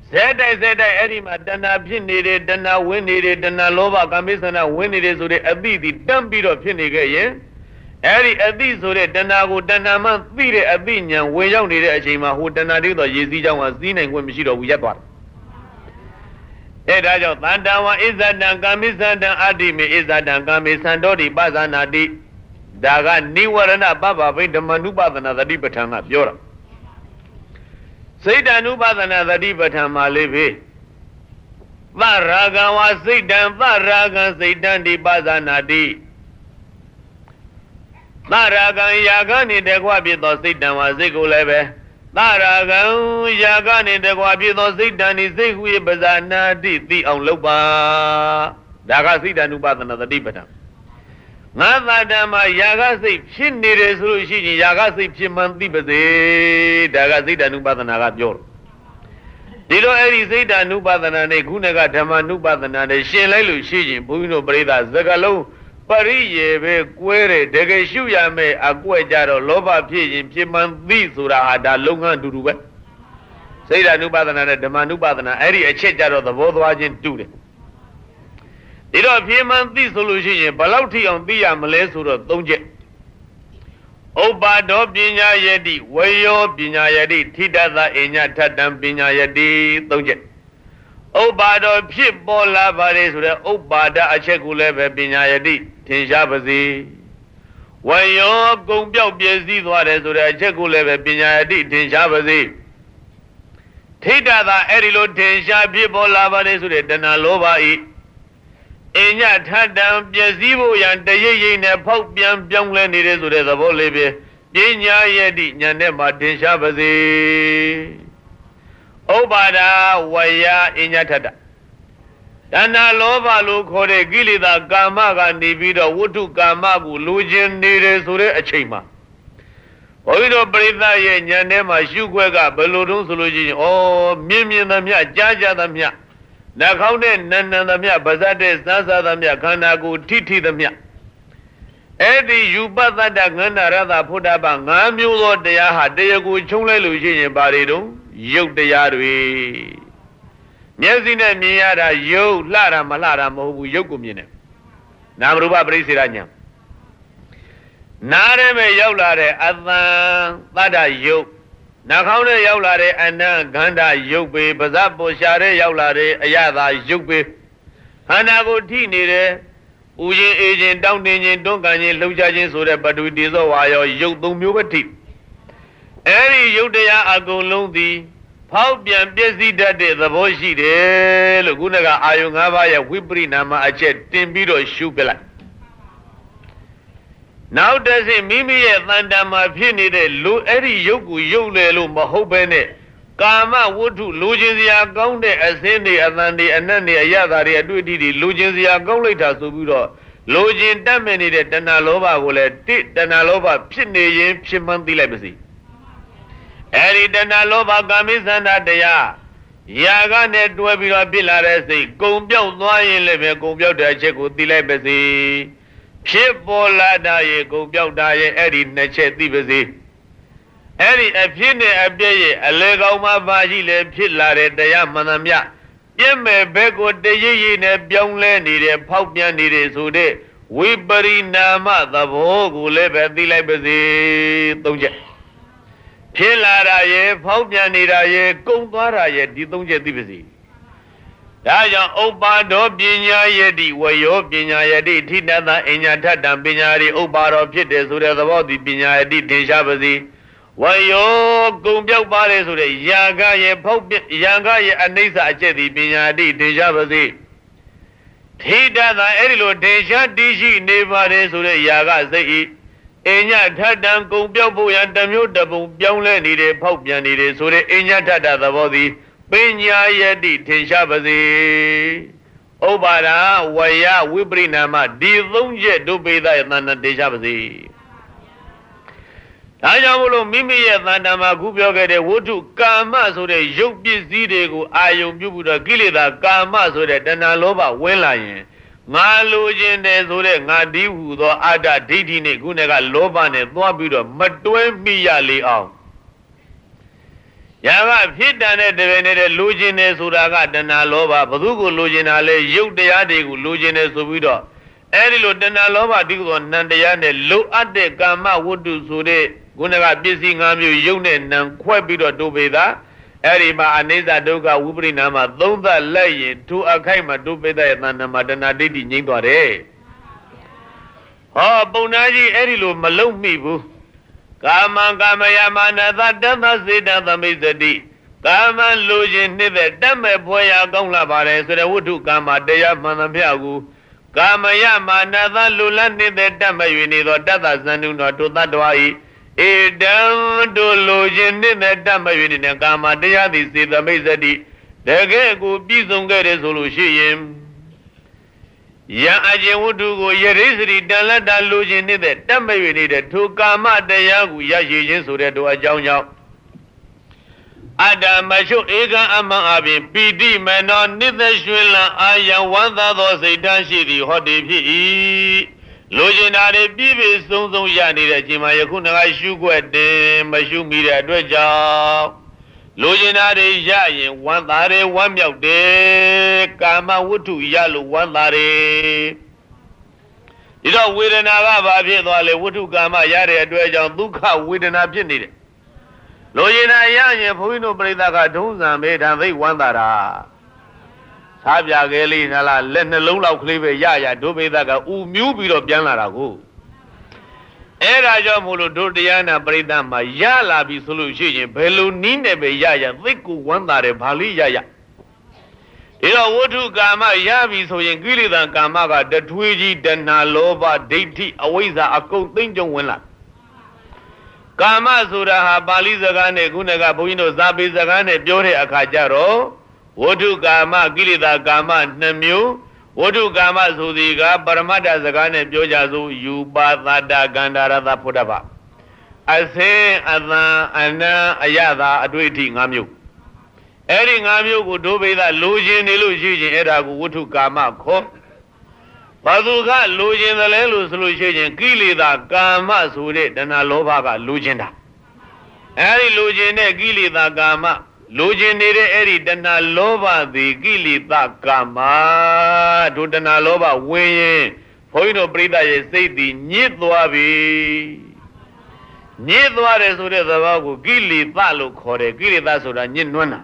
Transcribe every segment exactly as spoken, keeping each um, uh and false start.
Zedai Zedai Erima Dana Pinide Dana Winide Dana Lova Kamisana Winide so the Abidi Dumbito Pinige Eri Abi so the Danago Danama Vide Abinia we don't need a Jima who Dana do the Yezija was seen and when Mishido Yapa. Edajo Tandawa is that Dangamisa Adimi is that Dangamisandodi Bazanadi Daga Niwarana Baba with the Manuba than other Dipatanga Yora. Satan Ubadana the Dibatama Levi Varaga was Satan, Varaga, Satan di Bazanadi Maraga Yagani de Guabito Satan was Ziguleve Maraga Yagani de Guabito Satan is Zigui Bazanadi, the Onloba Daga Satan Ubadana the Dibatam. Navadama Yagasi, Shinni Sulushi, Yagasi, Chimanti Baze, Dagazida Nubadana Yor. Dido Eri Zeta Nubadana, Gunaga Tama Nubadana, Shelalu Shijin, Puno Breda, Zagalo, Pariye, Quere, Degashuya me, Aguajaro, Loba Pijin, Chimanti Surahada, Lunga Durube. Say that Nubadana, the Manubadana, Eri, a chejaro, the Vodwajin Tude. It of him and this solution, Balauti on the Amalesura, don't you? Obado Binya Yedi, Wayo Binya Yedi, Tida Enya Tadam Binya Yedi, don't you? Obado Pip Bola Vades, Obada Achekule Binya Yedi, Tinshabazi. Wayo Gumbio Biezi, what is the Achekule Binya Yedi, Tinshabazi. Tida Erilo Tinsha, People Lavades, Danalova eat. Enya Tadam, Yazivo, and the Yin, a Pope Bian Bianlan, it is with the Bolivia, Binya Yedi, Yanema, Tinshabazi. Obada, Waya, Inyatada. Dana Lova, Lukore, Gilida, Gamaga, Nibida, Wutu, Gamagu, Lujin, Nide, Sure, a Chima. Oido Brida, Yanema, Shukwega, Beludun Solution, oh, Mimian, the Mia, Jaja, the Mia. Nakaune Nana the Mia, Bazade, Nasa the Mia, Kanagu, Titi the Mia. Eddie, you bother that Gana rather put up a Namu, they are Deagu, Chule, Lucian, Barido, Yuk de Yarui. Yazina Miara, Yo, Lara, Malara, Mobu, Yokumine. Namruba Brisiranya. Nareme Yolare, Advan, Bada Yo. Nakaune Yolare and Ganda Yobe, Bazapo Share Yolare, Ayada Yobe. Hanago Tini, Uji agent down in Dongan, Lujajin, so that but with this while Yobu Mubati. Any Yodea Ago Londi, Paupian busy that day, the boy she did, Lagunaga Ayungava, Whipri Nama, a chet, Timbito, Shupela. Now does it Mimi Landama Pinide, Lu Eri Yoku Yolelu Mahobene, Kama Wutu, Lugenzia Gonde, Ascendi, Azandi, and Nandi Ayadari, Aduidi, Lugenzia Goleta Subudo, Lugin Damini, Danalova, Wolet, Danalova, Pine, Chimanti Legacy. Eri Danalova Gamisana Dea, Yagane Dwebila Bilaresi, Gumbio Noy Leve, Gumbio de Checo Dilebacy. Shipola daye, go daye, Eddie Neche Divazi. Eddie, a pine a bay, a leg of my vagile, Pilare, the Yamanamia. Yemme Bego de Yin, a young lady, a Paupian needed so de. We bury Nama, the Vogu live at the Lebazi, Donja. Pilaraye, Paupian Nidaye, Gongaraye, Didonja Divazi. Daya Obado Binya Yedi, Wayo Binya Yedi, Tina, Enyata, Binyari, Obaro Pites, who has about the Binya Yedi, Tinshabazi, Wayo Gumbio Bares, Yaga, Pope, Yaga, and Nisa Chedi, Binya Yedi, Tinshabazi. Tina, Erilo, Tinsha, Dishi, Nevares, Yaga, say, Enya Tadam, Gumbio, and Damu, Dabu, Bianle, needed, Pope, needed, so the Enyata, the body. Binya Yedi, Tinshabazi. Obara, Waya, Wibri Nama, Dilunje, Dubi, Nana Tinshabazi. Ayamulo, Mimi, Nana Gubioga, Wutu, Kama, so the Yopi Zidegu, Ayum Bubuda, Gilida, Kama, so that Danalova, Welayan. Malujin, Zure, Nadi, the Ada, Didine, Gunaga, Lobane, Noabuda, Matue Miyali out. Yaga Pita ne de Lugine Suraga Dana Loba, Badugu Luginale, Yuk de Yadigu, Lugine Subido, Erilo Dana Loba Digo, Nandayane, Lu Ade Gama Wudu Sude, Gunaga Bissing Amu, Yunen, and Quabido Dubeda, Eriba Aneza Doga Wubrinama, Donda Lay, to Akaima Dubeda and Madana Didi Ningore. Oh, Bonaji Erilo Malone Mibu. Kama kama yamana da dama zida da mizadi. Kama lujin nive dame boya gongla bare sure wudu kama deya manampiagu. Kama yamana da lula nive dame yuni do dada zanu no to dadwai. Idam do lujin nive dame yuni ne kama deya di sida mizadi. Dege gu bizungere solution. Ya aje wudu go yerisri dala da lujin ni de tambe yuni de thu kama taya gu ya shi chin so de do a jaung jaung ada ma shu eka ama abin piti mano ni de shwin la aya wan tha tho siat tan shi thi ho ti phit I lujin da de pi pi song song ya ni de chin ma yakhu na ga shu kwet tin ma shu mi de atwet jaung Lujina de Yayin, one thare, one milk de Kama Wutu Yalu, one thare. You don't wait an hour, Wutu Kama Yare, Dwajan, Luka, with an abject. Lujina Yayin, Puino Breda, Dunza made and they one that. Sabia Geli, Nala, Len Lula Cleaver Yaya, Dubedaga, U Mubi of Janarago. Era Jamulu Dodiana Bredama Yala be solution, Pelu Nine be Yaya, Viku Wandare Pali Yaya. Ira Wutu Gama Yavi so Yangili than Kamaga, the Twiji, Dana Loba, Deiti, Awaza, Ako Tinjon Willa. Kama Sura Bali Zagane, Gunaga Puino Zabi Zagane, Biore Akajaro, Wutu Gama, Gilida Gama, Namu. Wudu Gama Sudiga, Paramada Zagane, Jojazu, Yuba, Nada, Gandara, the Pudaba. I say, Ana, Ana, Ayada, Adwiti, Ngamu. Eri Ngamu could do with a Lujin, Illusion, Eragu, Wutu Gama, Ko. Pazuka, Lujin, the Lelu solution, Gili, the Gama Sude, Dana Lobaga, Lujinda. Eri Lujin, Gili, the Gama. Lujin eri dana loba the gili ta kama to dana loba win Poino Brida say the Nidwabi Nidware Sure the Bagu Gili Balu Kore Gili Basura Ninwana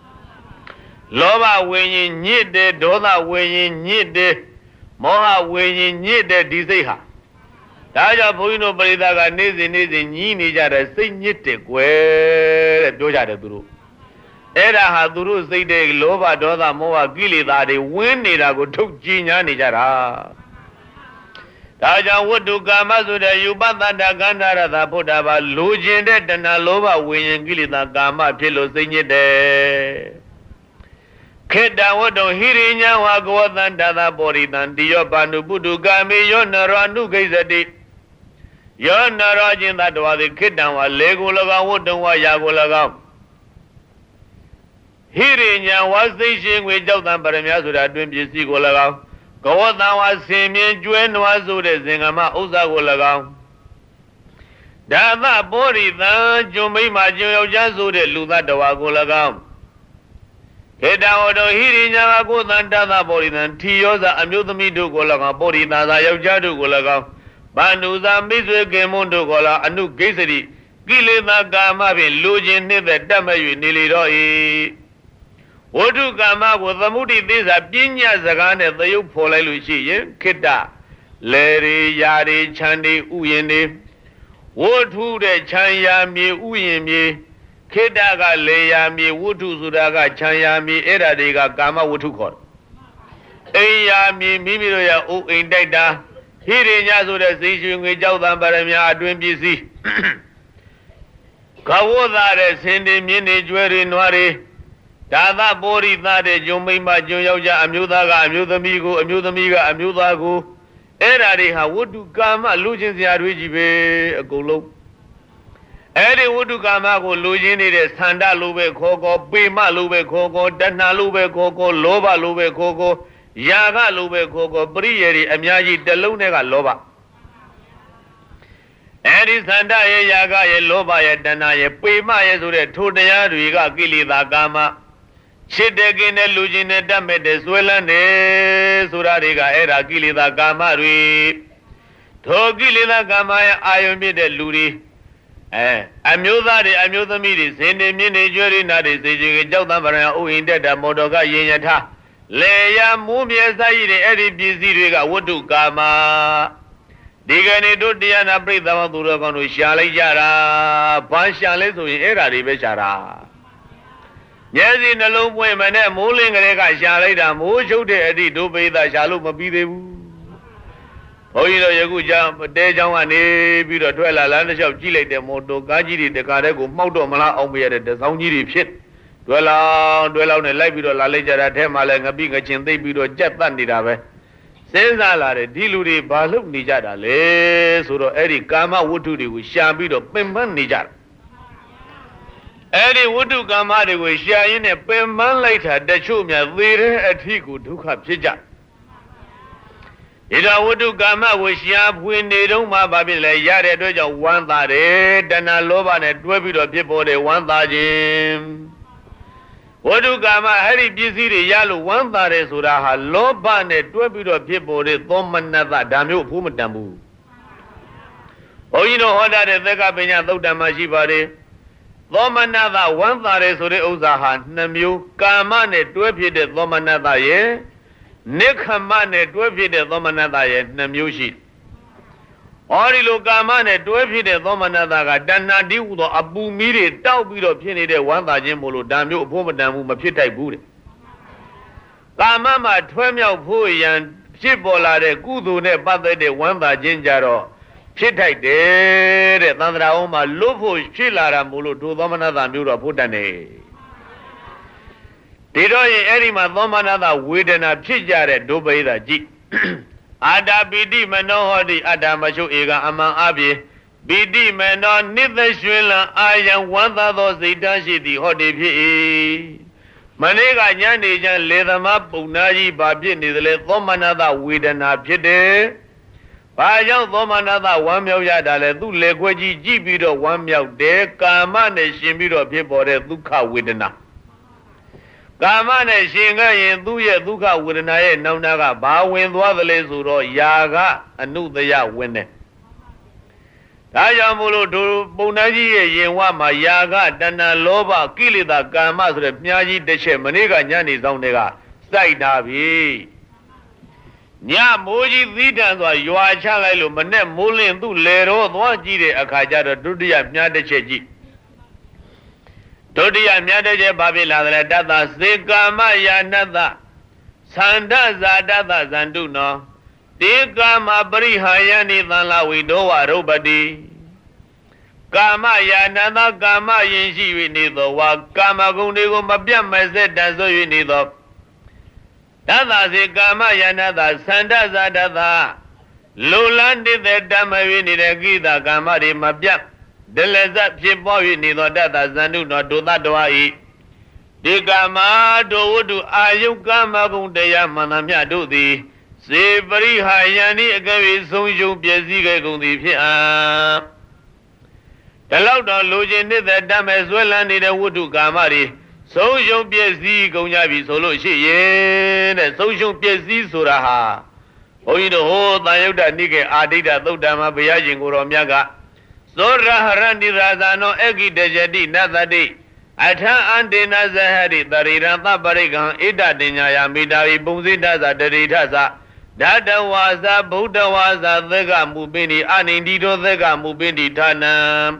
Loba winning Nide Dola winning Nide Moha winning Nide Diseha Taja Poino Brida Nizi Nizi Nini Jara say Nite Where Doja de Duru Era Haduru say de Loba Doda Moa Gili that they win it. I go took Gina Nijara. Taja would do Gamazu de Yubata da Gandara da Podaba, Lujin de Danaloba winning Gili da Gama Pillow sing it there. Keda wodo hirinya wago than Dada body than Dio Bandu Budu Gami, Yonara Nu Gazadi. Yonarajin that was the kid down while Lego Laga would do what Yago Laga. Hirinya was the shing with Jotan Paramiasu that Dwim Jisi Golaga. Go on now as Simian Juen was Ude Zingama Uza Golaga. Dada body the Jumi Majo Jazude Luda Dawagolaga. Heda Odo Hirinya go than Dada body than Tioza Amutami do Golaga body than Ayajadu Golaga. Banuza Mizu Gemundo Gola Anu Gazadi. Gilima Gama bin Lujin Nive Damayu Niliroi. Wudu Gama was the moody this a pinya Zagane, the you Pola Lucy, Kita, Larry Yari Chandi Uyende, Wudu de Chanya mi Uyemi, Kitaga Leya mi Wudu Sudaga Chanya mi Eradiga Gama Wutukor. Eya mi Mimiroya U in data, Hirinya Suda Sishu with Jaudan Baramia Dwim B C. Kawoda Sendi Mini Jury Noire. Dada body that a Jumima Juya, Amudaga, Amudamigo, Amudamiga, Amudago, Eradi, how would you come a losing the Aruji a golo? Eri would you come a losing it as Sanda Lube Coco, Bima Lube Coco, Dana Lube Coco, Loba Lube Coco, Yaga Lube Coco, Brieri, Amiaji, Delunega Loba. အဲဒီသန္တရဲ့ယာကရဲ့လောဘရဲ့တဏှာရဲ့ပေမရဲ့ဆိုတဲ့ထိုတရားတွေကကိလေသာကာမချစ်တဲ့ကင်းတဲ့လူချင်းနဲ့တတ်မဲ့တဲ့ဆွဲလန်းတယ်ဆိုတာတွေကအဲ့ဒါကိလေသာကာမတွေထိုကိလေသာကာမရဲ့အာယုံပြတဲ့လူတွေအဲအမျိုးသားတွေအမျိုးသမီးတွေဇင်တွေမြင့်တွေကျွဲတွေနာတွေစေချေကြောက်တံပရံဥယင်တက်တာမော်တော်ကရင်ယထာလေယာမိုးမြဲစားရည်တဲ့အဲ့ဒီပစ္စည်းတွေကဝတ္ထုကာမဒီကနေ့တို့တရားနာပြိဿမောသူတော်ကောင်းတို့ရှာလိုက်ကြတာဘာရှာလဲဆိုရင်အဲ့ဓာတွေပဲရှာတာမျက်စိနှလုံးပွင့်မနဲ့မိုးလင်းကလေးကရှာလိုက်တာမိုးချုပ်တဲ့အသည့်ဒုပိသရှာလို့မပြီးသေးဘူးဘုန်းကြီးတို့ယခုကြောင့်တဲเจ้าကနေပြီးတော့ထွက်လာလမ်းတစ်လျှောက်ကြည့်လိုက်တဲ့မော်တော်ကားကြီးတွေတကားတဲ့ကိုမှောက်တော့မလားအောင်မရတဲ့တစောင်းကြီးတွေဖြစ်တွဲလောင်းတွဲလောင်းနဲ့လိုက်ပြီးတော့လာလိုက်ကြတာထဲမှာလည်းငပိငချင်သိပ်ပြီးတော့ကြက်တတ်နေတာပဲစဉ်းစားလာတယ်ဒီလူတွေဘာလို့နေကြတာလဲဆိုတော့အဲ့ဒီကာမဝတ္ထုတွေကိုရှာပြီးတော့ပင်ပန်းနေကြတာအဲ့ဒီဝတ္ထုကာမတွေကိုရှာရင်းနဲ့ပင်ပန်းလိုက်တာတချို့များသေတဲ့အထိကိုဒုက္ခဖြစ်ကြဣဒဝတ္ထုကာမကိုရှာဖွေနေတော့မှဘာဖြစ်လဲရတဲ့အတွက်ကြောင့်ဝမ်းသာတယ်တဏှာလောဘနဲ့တွဲပြီးတော့ဖြစ်ပေါ်တဲ့ဝမ်းသာခြင်းဝတ္ထုကာမအဲ့ဒီပစ္စည်းတွေရလို့ဝမ်းသာတယ်ဆိုတာဟာလောဘနဲ့တွဲပြီးတော့ဖြစ်ပေါ်တဲ့သောမနတဒါမျိုးအဖို့မတန်ဘူးဘုန်းကြီးတို့ဟောတာတဲ့သက္ကပညာသုတ်တံမှာရှိပါတယ်သောမနတဝမ်းသာတယ်ဆိုတဲ့ဥစ္စာဟာနှစ်မျိုးကာမနဲ့တွဲဖြစ်တဲ့သောမနတရဲ့နိခမနဲ့တွဲဖြစ်တဲ့သောမနတရဲ့နှစ်မျိုးရှိဟောဒီလိုကာမနဲ့တွဲဖြစ်တဲ့သောမနတကတဏှာတိဟုသောအပူမီးတွေတောက်ပြီးတော့ဖြစ်နေတဲ့ဝမ်းသာခြင်းမို့လို့ဒါမျိုးအဖို့မတန်ဘူးမဖြစ်ထိုက်ဘူးတဲ့ကာမမှာထွဲမြောက်ဖို့ရန်ဖြစ်ပေါ်လာတဲ့ကုသိုလ်နဲ့ပတ်သက်တဲ့ဝမ်းသာခြင်းကြတော့ဖြစ်ထိုက်တယ်တဲ့သန္တရာအောင်မှာလွတ်ဖို့ဖြစ်လာတာမို့လို့ဒုသောမနတမျိုးတော့ဖို့တန်တယ်ဒီတော့ရင်အဲ့ဒီမှာသောမနတဝေဒနာဖြစ်ကြတဲ့ဒုပိသကြည့်အာတာပိတိမနောဟောတိအတ္တမရှုဧကအမှန်အပြည့်ပိတိမနောနိသရွှင်လံအာယံဝန္တာသောစိတ်တရှိသည်ဟောတိဖြစ်၏မနေ့ကညနေချမ်းလေသမားပုံနာကြီးဘာဖြစ်နေသလဲသောမနတဝေဒနာဖြစ်တယ်ဘာကြောင့်သောမနတဝမ်းမြောက်ရတာလဲသူ့လေခွဲကြီးကြည့်ပြီးတော့ဝမ်းမြောက်တယ်ကာမနဲ့ရှင်ပြီးတော့ဖြစ်ပေါ်တဲ့ဒုက္ခဝေဒနာကာမနဲ့ရှင်ခဲ့ရင်သူ့ရဲ့ဒုက္ခဝေဒနာရဲ့နောက်နာကဘာဝင်သွားသလဲဆိုတော့ຢာကအနုတယဝင်တယ်ဒါကြောင့်မို့လို့ဒုပုံနာကြီးရဲ့ယင်ဝမှာຢာကတဏှာလောဘကိလေသာကာမဆိုတဲ့မြားကြီးတစ်ချက်မနေ့ကညနေဆောင်တွေကစိုက်တာပြီညမိုးကြီးသီးတံစွာရွာချလိုက်လို့မနဲ့မိုးလင်းသူ့လေတော့သွားကြည့်တဲ့အခါကျတော့ဒုတိယမြားတစ်ချက်ကြည့်ဒုတိယမြတ်တဲ့ချက်ဘာဖြစ်လာသလဲတတ္တစေကာမယာနတ္တသန္တဇာတတဇန္တုနောတေကာမပရိဟာယနိသံလဝိဒောဝရုပ္ပတိကာမယာနတ္တကာမယင်ရှိ၍နေသောဝါကာမဂုဏ်တွေကိုမပြတ်မစက်တန်ဆို၍နေသောတတ္တစေကာမယာနတ္တသန္တဇာတတလူလန်းတဲ့ဓမ္မ၍နေတဲ့ကိတာကာမတွေမပြတ်ဒလဇတ်ဖြစ်ပေါ်၍နေသောတတ္တဇန္တုတော်ဒုသတ္တဝါဤဒီကာမဒုဝတ္တုအာယုကာမဂုဏ်တရားမှန်သမျှတို့သည်စေပရိဟာယံဤအကယ်၍ဆုံးရှုံးပျက်စီးခဲ့ကုန်သည်ဖြစ်အံ့ဒီလောက်တော့လူချင်းနေတဲ့တတ်မဲ့ဆွဲလန်းနေတဲ့ဝတ္ထုကာမတွေဆုံးရှုံးပျက်စီးကုန်ကြပြီဆိုလို့ရှိရင်တဲ့ဆုံးရှုံးပျက်စီးဆိုတာဟာဘုန်းကြီးတို့ဟိုတန်ယုတ်တနိကေအာဒိဋ္ဌသုတ်တံမှာဘုရားရှင်ကိုယ်တော်မြတ်ကသောရဟရဏိရာဇာနောအဂိတယတိနသတိအထံအန္တေနဇဟရိတရိရသပရိကံဣဒတင်ညာယမိတာဝိပုံစိတသတရိထသဓာတဝါဇဗုဒ္ဓဝါဇသက္ကမူပိနိအနိန္တိတောသက္ကမူပိနိဌာနံ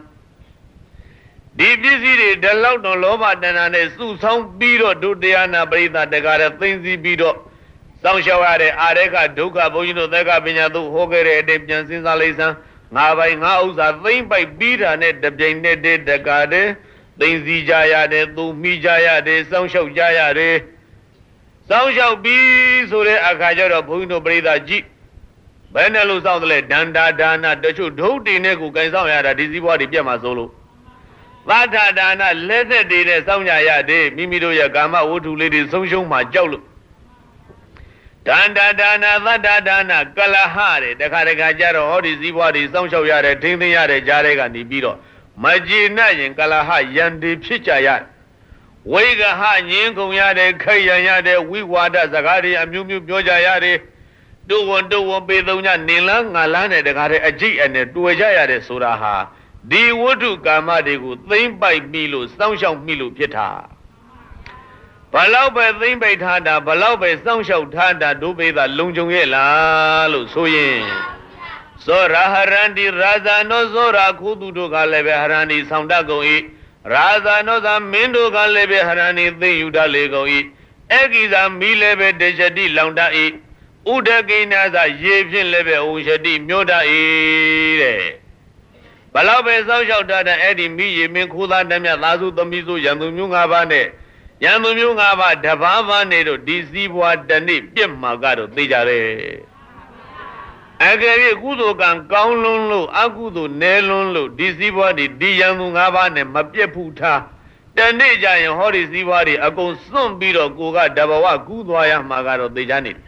ဒီပစ္စည်းတွေဒီလောက်တော့လောဘတဏှာနဲ့စုဆောင်းပြီးတော့ဒုတရားနာပရိသတ်တကားတဲ့သိသိပြီးတော့စောင့်ရှောက်ရတဲ့အာရေကဒုက္ခဘုန်းကြီးတို့သက္ကပညာတို့ဟောခဲ့တဲ့အတိုင်းပြန်စဉ်းစားလိုက်စမ်းငါပိုင်ငါဥစ္စာသိမ့်ပိုက်ပြီးတာနဲ့တပြိုင်နက်တည်းတကားတဲ့သိသိကြရတယ်သူမိကြရတယ်စောင့်ရှောက်ကြရတယ်စောင့်ရှောက်ပြီးဆိုတဲ့အခါကျတော့ဘုန်းကြီးတို့ပြိဿကြည့်ဘယ်နဲ့လို့စောင့်တယ်လဲဒန္တာဒါနတချို့ဒုတ်တင်နဲ့ကိုကင်ဆောင်ရတာဒီစည်းပွားတွေပြတ်မှာစိုးလို့သတ္ထဒါနလက်သက်တွေနဲ့စောင့်ကြရတယ်မိမိတို့ရဲ့ကာမဝတ္ထုလေးတွေဆုံးရှုံးမှကြောက်လို့ Danda dana thada dana kalahare dakhareka jaro hori zibwa di saungshau yare thingthin yare jare kani pi do maji na yin kalaha yandi phit ja yare Waigaha nyin kong yare khaiyan yare wiwada zakari amyu myu pyo ja yare do won do won pe thong nya nin la nga la ne dakare ajit ane twe ja yare soda ha di wudhu kama deku thiin pai mi lo saungshau mi lo phit tha Balau be thiin pai tha da balau be saungshau tha da do pe tha long chong ye la lo so yin so raharandi raza no so ra khu tu do ka le be harandi saung ta gong yi Raza no sa mindo ka le be harani thiin yu ta le gong yi eki sa mi le be deshati laung ta yi udakina sa ye phin le be ong shati myo ta yi de Balau be saungshau tha da edi mi ye min khu tha tha mya tha su thami su yan thu myu nga ba ne yan thu myu nga ba ta ba ba ne do di si bwa ta ni pyet ma ka do thi ja de Agari kudo kan kaung lung lo akudo ne lung lo di si bwa di di yan thu nga ba ne ma pyet phu tha ta ni ja yin hori si bwa di a kong swant pi do ko ka da bawa ku thwa ya ma ka do thi ja ni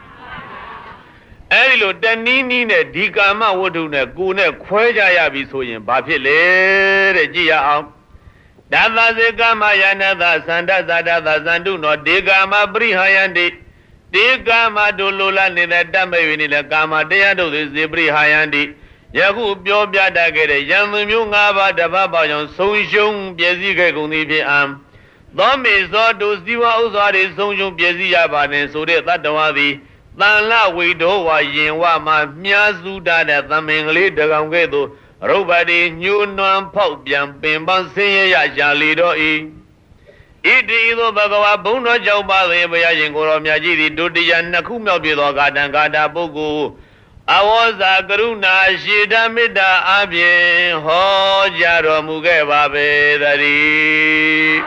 Eri lo ta ni ni ne di kama wudhu ne ko ne khwe ja ya bi so yin ba phit le de ji ya aung Dada se kama yanada sanda zada da sandu no de kama prihayandi de kama dolola ni da tambe ni da kama taya do se prihayandi yaku pyo pya ta ke de yan thu myu nga ba ta ba ba jaung song shung pye si ke gung thi phit am Tho me so do siwa uswa de song shung pye si ya ba ne so de tattwa thi Than la wei do wa yin wa ma mya su ta de thamin kale ta kaung ke do Robadi nyu nuan phok pian pin pang sin ye ya ya li do yi Iti ido bhagawa bung no chau pa the baya yin ko ro mya ji di dutiya nakhu myaw pi tho gatan gata pukkul Awosa karuna shita mitta a phin ho ja ro mu ke ba pe thari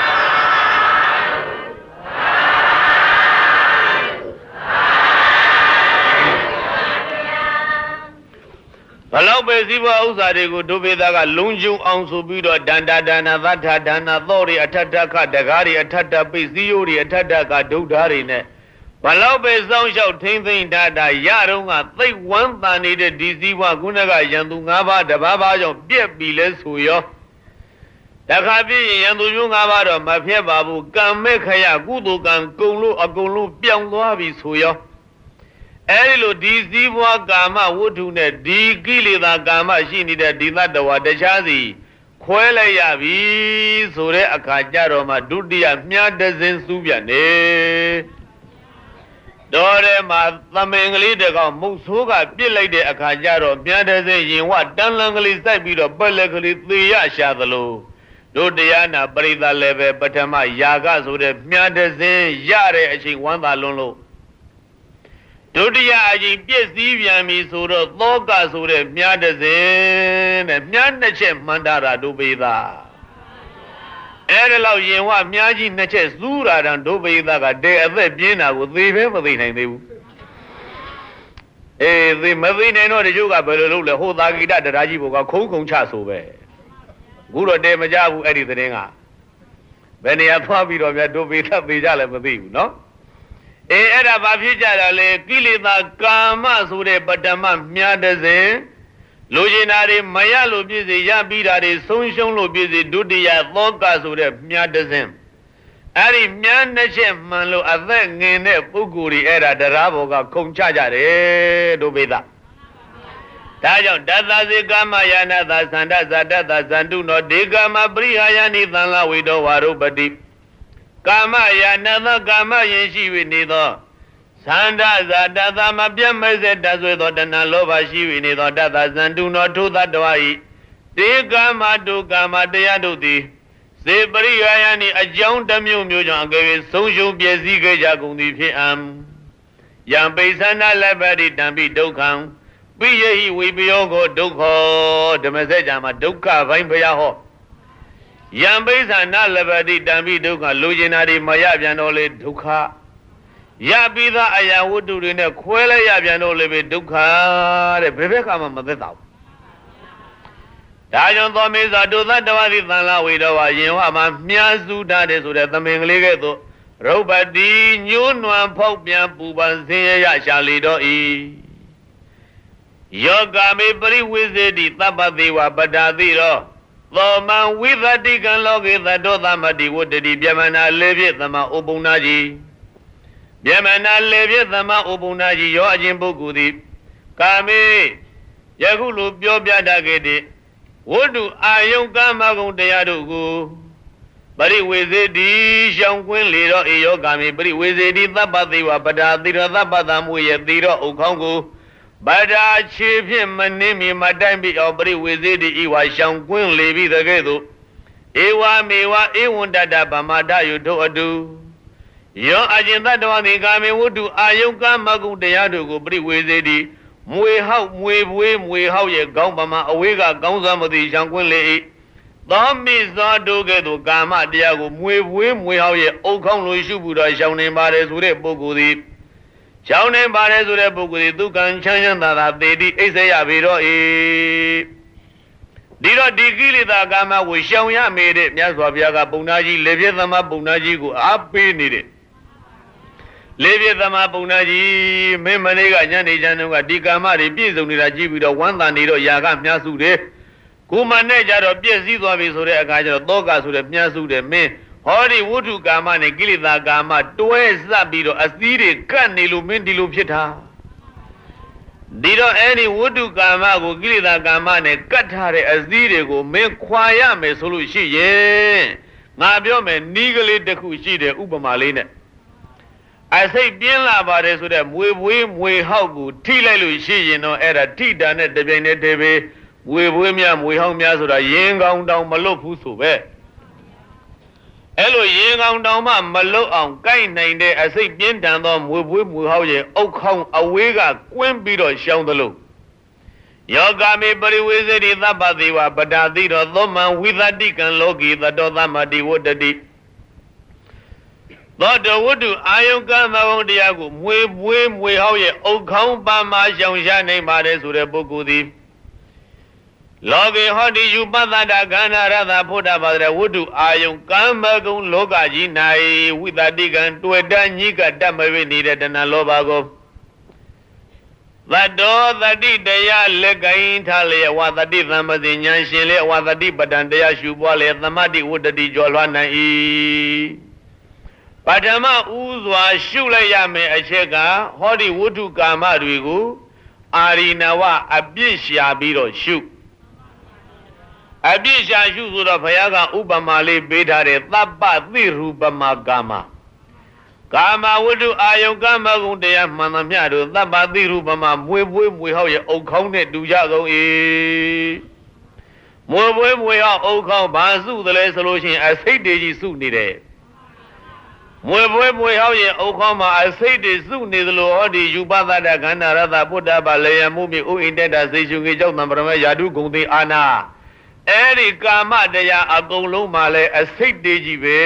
Balau be siwa usa de ko do pe tha ka long chung aung so pi do danda dana thatha dana thaw ri athatta kha daga ri athatta pi siyo ri athatta ka dukha ri ne Balau be saung shau thing thing tha da ya rong ka thai wan tha ni de di siwa kuna ka yan thu nga ba ta ba ba jaung pyet pi le so yo Dakha pi yin yan thu myu nga ba do ma phet ba bu kan me khaya kudo kan kong lo a kong lo pyaung thwa bi so yo Eri lo di si bwa kama wudhu ne di kileda kama shi ni de di tattwa tasha si khwe lai ya bi so de akha ja ro ma dutiya mya tasin su pyan ne Do de ma thamin kale ta kaung muk so ka pyet lai de akha ja ro mya tasin yin wa tan lang kale sai pi do pat let kale the ya sha thalo do taya na paritha le be pathama yaga so de mya tasin ya de a chain wan tha lon lo Dutiya aji pyet si pyan mi so do thoka so de mya tasin ne mya na chet man ta ra do pe tha Eri law yin wa mya ji na chet su ra dan do pe tha ka de a thet pyin ta ko the be ma thi nain the bu Eh the ma thi nain do tchu ka bel lo lou le ho tha ki ta tara ji bo ka khong khong cha so be Ku do de ma ja bu edi thain ka Be ne ya thwa pi do mya do pe tha the ja le ma thi bu no E era ba phit ja da le kileda kama so de patama mya tasin lo chin ta de ma ya lo phit se ya pi ta de song shung lo phit se dutiya thoka so de mya tasin Eri mya na chet man lo a thet ngin de pukkul ri era tara bo ka khong cha ja de do pe tha Da jaung datta se kama yanada sanda zadatta sandu no de kama prihayani than la wei do wa ro pati Kama yanada kama yin shi wi ni tho Sanda zadatta ma pyat mai se ta swe tho tana loba shi wi ni tho datta sandu no thu tattwa yi De kama do kama taya do thi Se prihayani a jaung ta myo myo jaung a ke song shung pyet si ke ja gung thi phit am Yang pai sanda labadi tampi dukkhaṃ Pi yehi vi pyo ko dukkho Dhamma se ja ma dukkha bhain phaya ho Yang pai sanda labadi tampi dukkha lo chin ta de ma ya pyan do le dukkha Ya pi tha aya wudhu de ne khwe lai ya pyan do le be dukkha de be be ka ma ma thet ta Da jaung tho me sa do tattwa thi than la wei do wa yin wa ma mya su ta de so de thamin kale ke tho ရုပ်ပတိညှိုးနွမ်းဖောက်ပြန်ပူပန်ဆင်းရဲရရှာလေတော့ဤယောဂမေပရိဝိဇေတိသဗ္ဗသေဝပတ္တာတိရောသောမံဝိသတိကံလောကေသတ္တောသမတိဝတ္တိပြမနာလေးပြည့်သမဥပုံနာကြီးပြမနာလေးပြည့်သမဥပုံနာကြီးရောအချင်းပုဂ္ဂိုလ်သည်ကာမေယခုလိုပြောပြတတ်ခဲ့တဲ့ဝတ္တုအာယုံကာမဂုဏ်တရားတို့ကိုပရိဝေစေတိရှောင်ကွင်းလေတော့ဧယောဂာမေပရိဝေစေတိသဗ္ဗသေဝပတ္တာတိရသဗ္ဗသမွေယတိရောဥခေါင်းကိုဗဒ္ဓခြေဖြင့်မနှင်းမီမတိုင်ပြီးအောင်ပရိဝေစေတိဤဝါရှောင်ကွင်းလေပြီးတကဲ့သို့ဧဝမေဝဧဝံတတဗမာဒယုတို့အတူယောအကျင်တတ္တဝတိကာမေဝတ္တုအာယုံကာမဂုဏ်တရားတို့ကိုပရိဝေစေတိမွေဟောက်မွေပွေးမွေဟောက်ရဲ့ကောင်းပမာအဝေးကကောင်းစွာမသိရှောင်ကွင်းလေ၏သောမိသောတို့ကဲ့သို့ကာမတရားကိုမွေပွေးမွေဟောက်ရဲ့အုတ်ခေါင်းလိုရှုပြီးတော့ရှောင်နေပါတယ်ဆိုတဲ့ပုဂ္ဂိုလ်သည်ရှောင်နေပါတယ်ဆိုတဲ့ပုဂ္ဂိုလ်သည်ဒုက္ခချမ်းချမ်းသာသာသေတိအိပ်စေရပြီတော့၏ဒီတော့ဒီကိလေသာကာမကိုရှောင်ရမေတဲ့မြတ်စွာဘုရားကပုံနာကြီးလေပြည့်သမပုံနာကြီးကိုအားပေးနေတဲ့လေပြည့်သမပုံနာကြီးမင်းမလေးကညနေချမ်းတုန်းကဒီကာမတွေပြည့်စုံနေတာကြည့်ပြီးတော့ဝမ်းသာနေတော့ຢာကမြတ်စုတယ်ကိုမနဲ့ကြတော့ပြည့်စည်သွားပြီဆိုတဲ့အခါကျတော့သောကဆိုတဲ့မြတ်စုတယ်မင်းဟောဒီဝတ္ထုကာမနဲ့ကိလေသာကာမတွဲစပ်ပြီးတော့အသီးတွေကတ်နေလို့မင်းဒီလိုဖြစ်တာဒီတော့အဲ့ဒီဝတ္ထုကာမကိုကိလေသာကာမနဲ့ကတ်ထားတဲ့အသီးတွေကိုမင်းခွာရမယ်ဆိုလို့ရှိရင်ငါပြောမယ်နီးကလေးတစ်ခုရှိတယ်ဥပမာလေးနဲ့အစိတ်ပြင်းလာပါတယ်ဆိုတဲ့မွေပွေးမွေဟောက်ကိုထိလိုက်လို့ရှိရင်တော့အဲ့ဒါထိတာနဲ့တပြိုင်တည်းတည်းပဲမွေပွေးများမွေဟောက်များဆိုတာရင်ကောင်းတောင်မလွတ်ဘူးဆိုပဲအဲ့လိုရင်ကောင်းတောင်မှမလွတ်အောင်ကိုက်နိုင်တဲ့အစိတ်ပြင်းထန်သောမွေပွေးမွေဟောက်ရဲ့အုတ်ခေါင်းအဝေးကကွင်းပြီးတော့ရှောင်းသလိုယောဂမေပရိဝေစေတိသဗ္ဗသေဝပတ္တာတိရောသောမံဝိသတိကံလောကီသတ္တောသမတိဝတ္တိသောတဝတ္တုအာယုကမဂုဏ်တရားကိုမွေပွေးမွေဟောက်ရဲ့အုတ်ခေါင်းပါမှာရှောင်ရှားနိုင်ပါတယ်ဆိုတဲ့ပုဂ္ဂိုလ်သည်လောကေဟောတိယူပသတ္တကန္နာရသဖုဒ္ဓဘာဒဝတ္တုအာယုံကမ္မကုံလောကကြီး၌ဝိသတိကံတွေ့တညိကတတ်မဝိနေတဲ့တဏလောဘကိုသတ္တောသတိတရားလက်ကင်ထားလျက်ဝသတိသမ္ပတိဉာဏ်ရှင်လျက်ဝသတိပတ္တန်တရားရှုပွားလျက်သမတိဝတ္တိကျော်လွှားနိုင်၏ပထမဥစွာရှုလိုက်ရမယ်အချက်ကဟောဒီဝတ္ထုကာမတွေကိုအာရိနဝအပြစ်ရှာပြီးတော့ရှုအပြစ်ရှာရှုဆိုတော့ဘုရားကဥပမာလေးပေးထားတယ်သဗ္ဗသိရူပမာကာမကာမဝတ္ထုအာယုံကာမဂုဏ်တရားမှန်သမျှတို့သဗ္ဗသိရူပမာမွေပွေးမွေဟောက်ရဲ့အုတ်ခေါင်းနဲ့တူကြကုန်၏မွေပွေးမွေဟောက်အုတ်ခေါင်းဘာစုသလဲဆိုလို့ရှိရင်အစိတ်တွေကြီးစုနေတယ်မွေပွေးမွေဟောက်ရဲ့အုတ်ခေါင်းမှာအစိတ်တွေစုနေသလိုဟောဒီယူပသတ္တခန္ဓာရသဗုဒ္ဓဘာလေယမှုမိဥဣန္တတစေရှုငေကြောင့်သံပရမယာတုဂုံတိအာနာအဲ့ဒီကာမတရားအကုန်လုံးမှာလဲအစိတ်တွေကြီးပဲ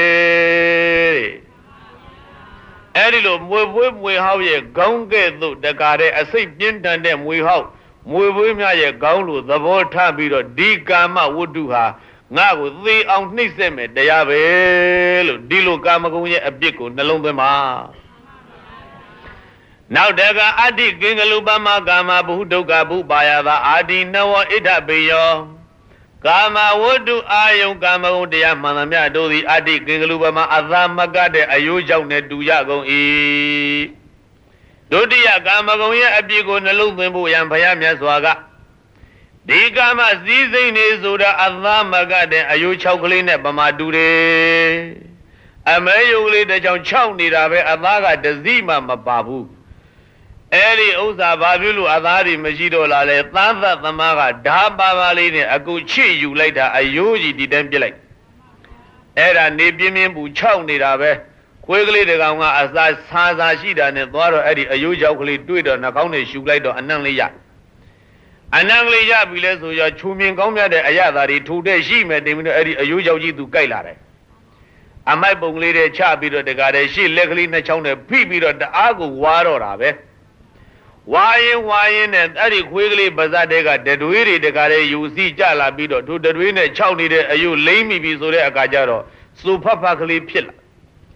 အဲ့ဒီလိုမွေပွေးမွေဟောက်ရဲ့ခေါင်းကဲ့သို့တကားတဲ့အစိတ်ပြင်းထန်တဲ့မွေဟောက်မွေပွေးများရဲ့ခေါင်းလိုသဘောထားပြီးတော့ဒီကာမဝတ္ထုဟာငါ့ကိုသေအောင်နှိမ့်ဆက်မယ်တရားပဲလို့ဒီလိုကာမဂုဏ်ရဲ့အပြစ်ကိုနှလုံးသွင်းပါနောက်တကအတ္တိကင်္ဂလူပမကာမဘုဒုက္ခဘုပါယသာအာဒီနဝဣဋ္ဌပေယောကာမဝတ္ထုအာယုံကာမဂုဏ်တရားမှန်သမျှတို့သည်အတ္တိကင်္ဂလူပမအသမကတဲ့အယိုးကြောင့်နဲ့တူရကုန်၏ဒုတိယကာမဂုဏ်ရဲ့အပြစ်ကိုနှလုံးသွင်းဖို့ရန်ဘုရားမြတ်စွာကဒီကာမစည်းစိမ်နေဆိုတာအသမကတဲ့အယိုး၆ကလေးနဲ့ပမာတူတယ်အမဲယုတ်ကလေးတစ်ချောင်း၆နေတာပဲအသားကတစည်းမှမပါဘူးအဲ့ဒီဥစ္စာဘာဖြစ်လို့အသားတွေမရှိတော့လာလဲသန်းသက်သမားကဓာပါပါလေးနဲ့အခုချစ်ယူလိုက်တာအယိုးကြီးဒီတန်းပြစ်လိုက်အဲ့ဒါနေပြင်းပြင်းပူ၆နေတာပဲခွေးကလေးတကောင်ကအစာဆာဆာရှိတာနဲ့သွားတော့အဲ့ဒီအယိုးကြောက်ကလေးတွေ့တော့နှာခေါင်းနဲ့ရှူလိုက်တော့အနံ့လေးရအနံ့ကလေးရပြီလဲဆိုရောခြုံမြင်ကောင်းမြတ်တဲ့အရသာတွေထူတဲ့ရှိမဲ့တင်ပြီးတော့အဲ့ဒီအယိုးကြောက်ကြီးသူကြိုက်လာတယ်အမိုက်ပုံလေးတွေချပြီးတော့တကားတဲ့ရှေ့လက်ကလေးနှစ်ချောင်းနဲ့ဖိပြီးတော့တအားကိုဝါတော့တာပဲဝါရင်ဝါရင်နဲ့အဲ့ဒီခွေးကလေးပါဇက်တဲကတတွေးတွေတကားတဲ့ယူစီကြလာပြီးတော့သူတတွေးနဲ့ခြောက်နေတဲ့အယိုးလိမ့်မိပြီဆိုတဲ့အခါကျတော့စူဖတ်ဖတ်ကလေးဖြစ်လာ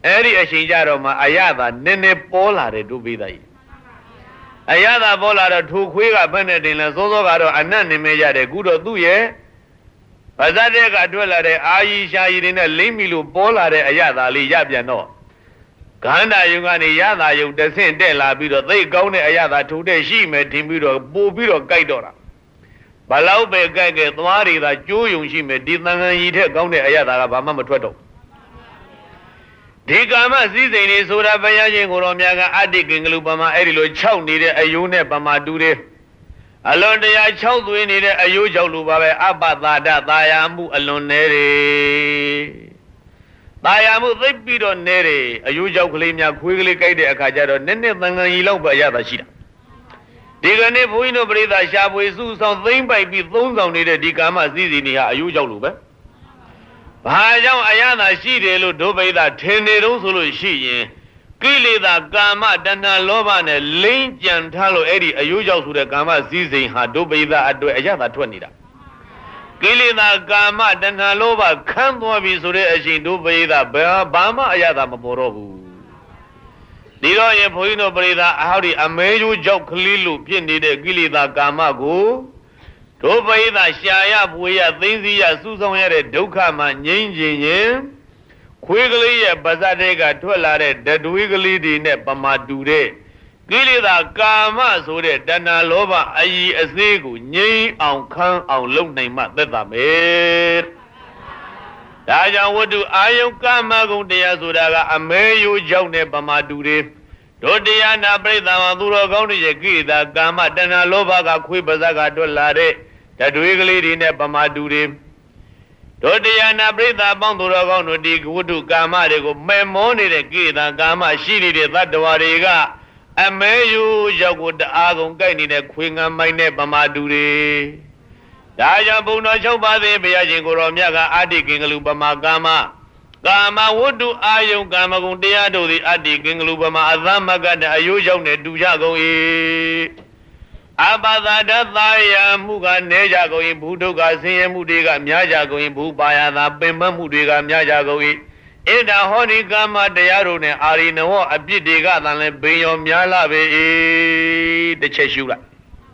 အဲ့ဒီအချိန်ကြတော့မှအယသာနည်းနည်းပေါ်လာတယ်တို့ပိသကြီးအယသာပေါ်လာတော့ထိုခွေးကဘယ်နဲ့တင်လဲစောစောကတော့အနတ်နေမဲရတယ်ခုတော့သူ့ရဲ့ပါဇတ်တဲ့ကထွက်လာတဲ့အာယီရှာယီတွေနဲ့လိမ့်မီလို့ပေါ်လာတဲ့အယသာလေးရပြန်တော့ခန္ဓာယုံကနေရတာယုံတဆင့်တက်လာပြီးတော့သိကောင်းတဲ့အယသာထိုးတဲ့ရှိမယ်ထင်ပြီးတော့ပို့ပြီးတော့ကြိုက်တော့တာဘလောက်ပဲကြိုက်ကြသွားတွေသာကျိုးယုံရှိမယ်ဒီသံဃာကြီးထက်ကောင်းတဲ့အယသာကဘာမှမထွက်တော့ဒီကာမစည်းစိမ်တွေဆိုတာဘုရားရှင်ကိုတော်များကအတ္တိကင်္ဂလူပမာအဲ့ဒီလိုခြောက်နေတဲ့အယိုးနဲ့ပမာတူတယ်အလွန်တရာခြောက်သွေးနေတဲ့အယိုးကြောင့်လိုပါပဲအပ္ပသာဒသာယာမှုအလွန်နေတယ်သာယာမှုသိပ်ပြီးတော့နေတယ်အယိုးကြောင့်ကလေးများခွေးကလေးကြိုက်တဲ့အခါကျတော့နည်းနည်းသံဃာကြီးလောက်ပဲရတာရှိတာဒီကနေ့ဘုန်းကြီးတို့ပြိဿရှားပွေစုဆောင်သိမ့်ပိုက်ပြီးသုံးဆောင်နေတဲ့ဒီကာမစည်းစိမ်တွေဟာအယိုးကြောင့်လိုပဲဘာကြောင့်အယသာရှိတယ်လို့ဒုဗိဒထင်နေတော့ဆိုလို့ရှိရင်ကိလေသာကာမတဏှာလောဘနဲ့လိမ့်ကြံထားလို့အဲ့ဒီအယိုးကြောင့်ဆိုတဲ့ကာမစည်းစိမ်ဟာဒုဗိဒအတွက်အယသာထွက်နေတာကိလေသာကာမတဏှာလောဘခန်းသွားပြီဆိုတဲ့အချိန်ဒုဗိဒဘာမှအယသာမပေါ်တော့ဘူးဒီတော့ရင်ဘုန်းကြီးတို့ပြိဿအဟောဒီအမဲကျိုးကြောင့်ကလေးလို့ဖြစ်နေတဲ့ကိလေသာကာမကိုဒုဗိဒရှာရပွေရသိသိရစူးဆောင်ရတဲ့ဒုက္ခမှငြိမ်းချင်ရင်ခွေးကလေးရဲ့ပါဇတ်တွေကထွက်လာတဲ့ဓတွေးကလေးတွေနဲ့ပမာတူတဲ့ကိလေသာကာမဆိုတဲ့တဏှာလောဘအယီအသေးကိုငြိမ်းအောင်ခန်းအောင်လုပ်နိုင်မှသက်သာမယ်ဒါကြောင့်ဝတ္ထုအာယုကာမဂုဏ်တရားဆိုတာကအမဲယိုးကြောင့်နဲ့ပမာတူတယ်ဒုတရားနာပြိဿမှာသူတော်ကောင်းတွေရဲ့ကိလေသာကာမတဏှာလောဘကခွေးပါဇက်ကထွက်လာတဲ့ဓတွေးကလေးတွေနဲ့ပမာတူတယ်ဒုတရားနာပြိဿပေါင်းသူတော်ကောင်းတို့ဒီဝတ္ထုကာမတွေကိုမဲ့မောနေတဲ့ကိလေသာကာမရှိနေတဲ့သတ္တဝါတွေကအမဲယိုးရောက်ကိုတအားကုန်ကြိုက်နေတဲ့ခွေငံမိုင်းနဲ့ပမာတူတယ်ဒါကြောင့်ဘုံတော်၆ပါးသည်ဘုရားရှင်ကိုတော်မြတ်ကအတ္တိကင်္ဂလူပမာကာမကာမဝတ္ထုအာယုကာမဂုဏ်တရားတို့သည်အတ္တိကင်္ဂလူပမာအသမဂ္ဂတဲ့အယိုးရောက်နဲ့တူကြကုန်၏အပ္ပသာဒသာယာမှုကနေကြကုန်၏ဘုဒုက္ခဆင်းရဲမှုတွေကများကြကုန်၏ဘုပါယသာပင်ပန်းမှုတွေကများကြကုန်၏ဣဒ္ဓဟောဒီကာမတရားတို့နဲ့အာရိနဝအပြစ်တွေကသာလဲဘိန်ရောများလာပေ၏တစ်ချက်ရှုလိုက်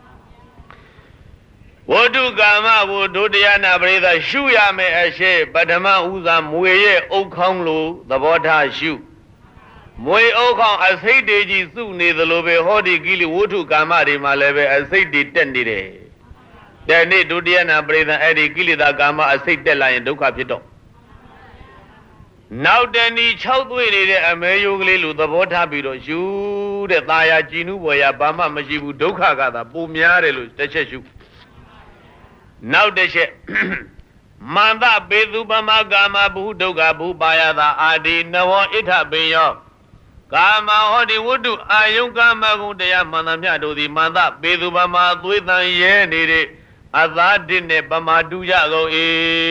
ဝတ္ထုကာမကိုဒုတရားနာပရိသရှုရမယ်အရှိပထမဥစွာမွေရဲ့အုတ်ခေါင်းလိုသဘောထားရှုမွေအုတ်ခေါင်းအစိတ်တွေကြီးစုနေသလိုပဲဟောဒီကိလေဝတ္ထုကာမတွေမှာလည်းပဲအစိတ်တွေတက်နေတယ်တဲ့နေ့ဒုတရားနာပရိသအဲ့ဒီကိလေသာကာမအစိတ်တက်လာရင်ဒုက္ခဖြစ်တော့နောက်တဏီ၆သွေးနေတဲ့အမဲယိုးကလေးလိုသဘောထားပြီးတော့ရှုတဲ့ตาယာကြည်နုဘော်ရဘာမှမရှိဘူးဒုက္ခကသာပုံများတယ်လို့တစ်ချက်ရှုနောက်တစ်ချက်မန္တပေသူပမကာမဘုဒုက္ခဘုပါယသာအာဒီနဝဣဋ္ဌပိယောကာမဟောဒီဝတ္ထုအာယုကာမဂုဏ်တရားမန္တမြတ်တို့သည်မန္တပေသူပမသွေးတန်ရဲနေတဲ့အသာတိနှင့်ပမာတူကြကုန်၏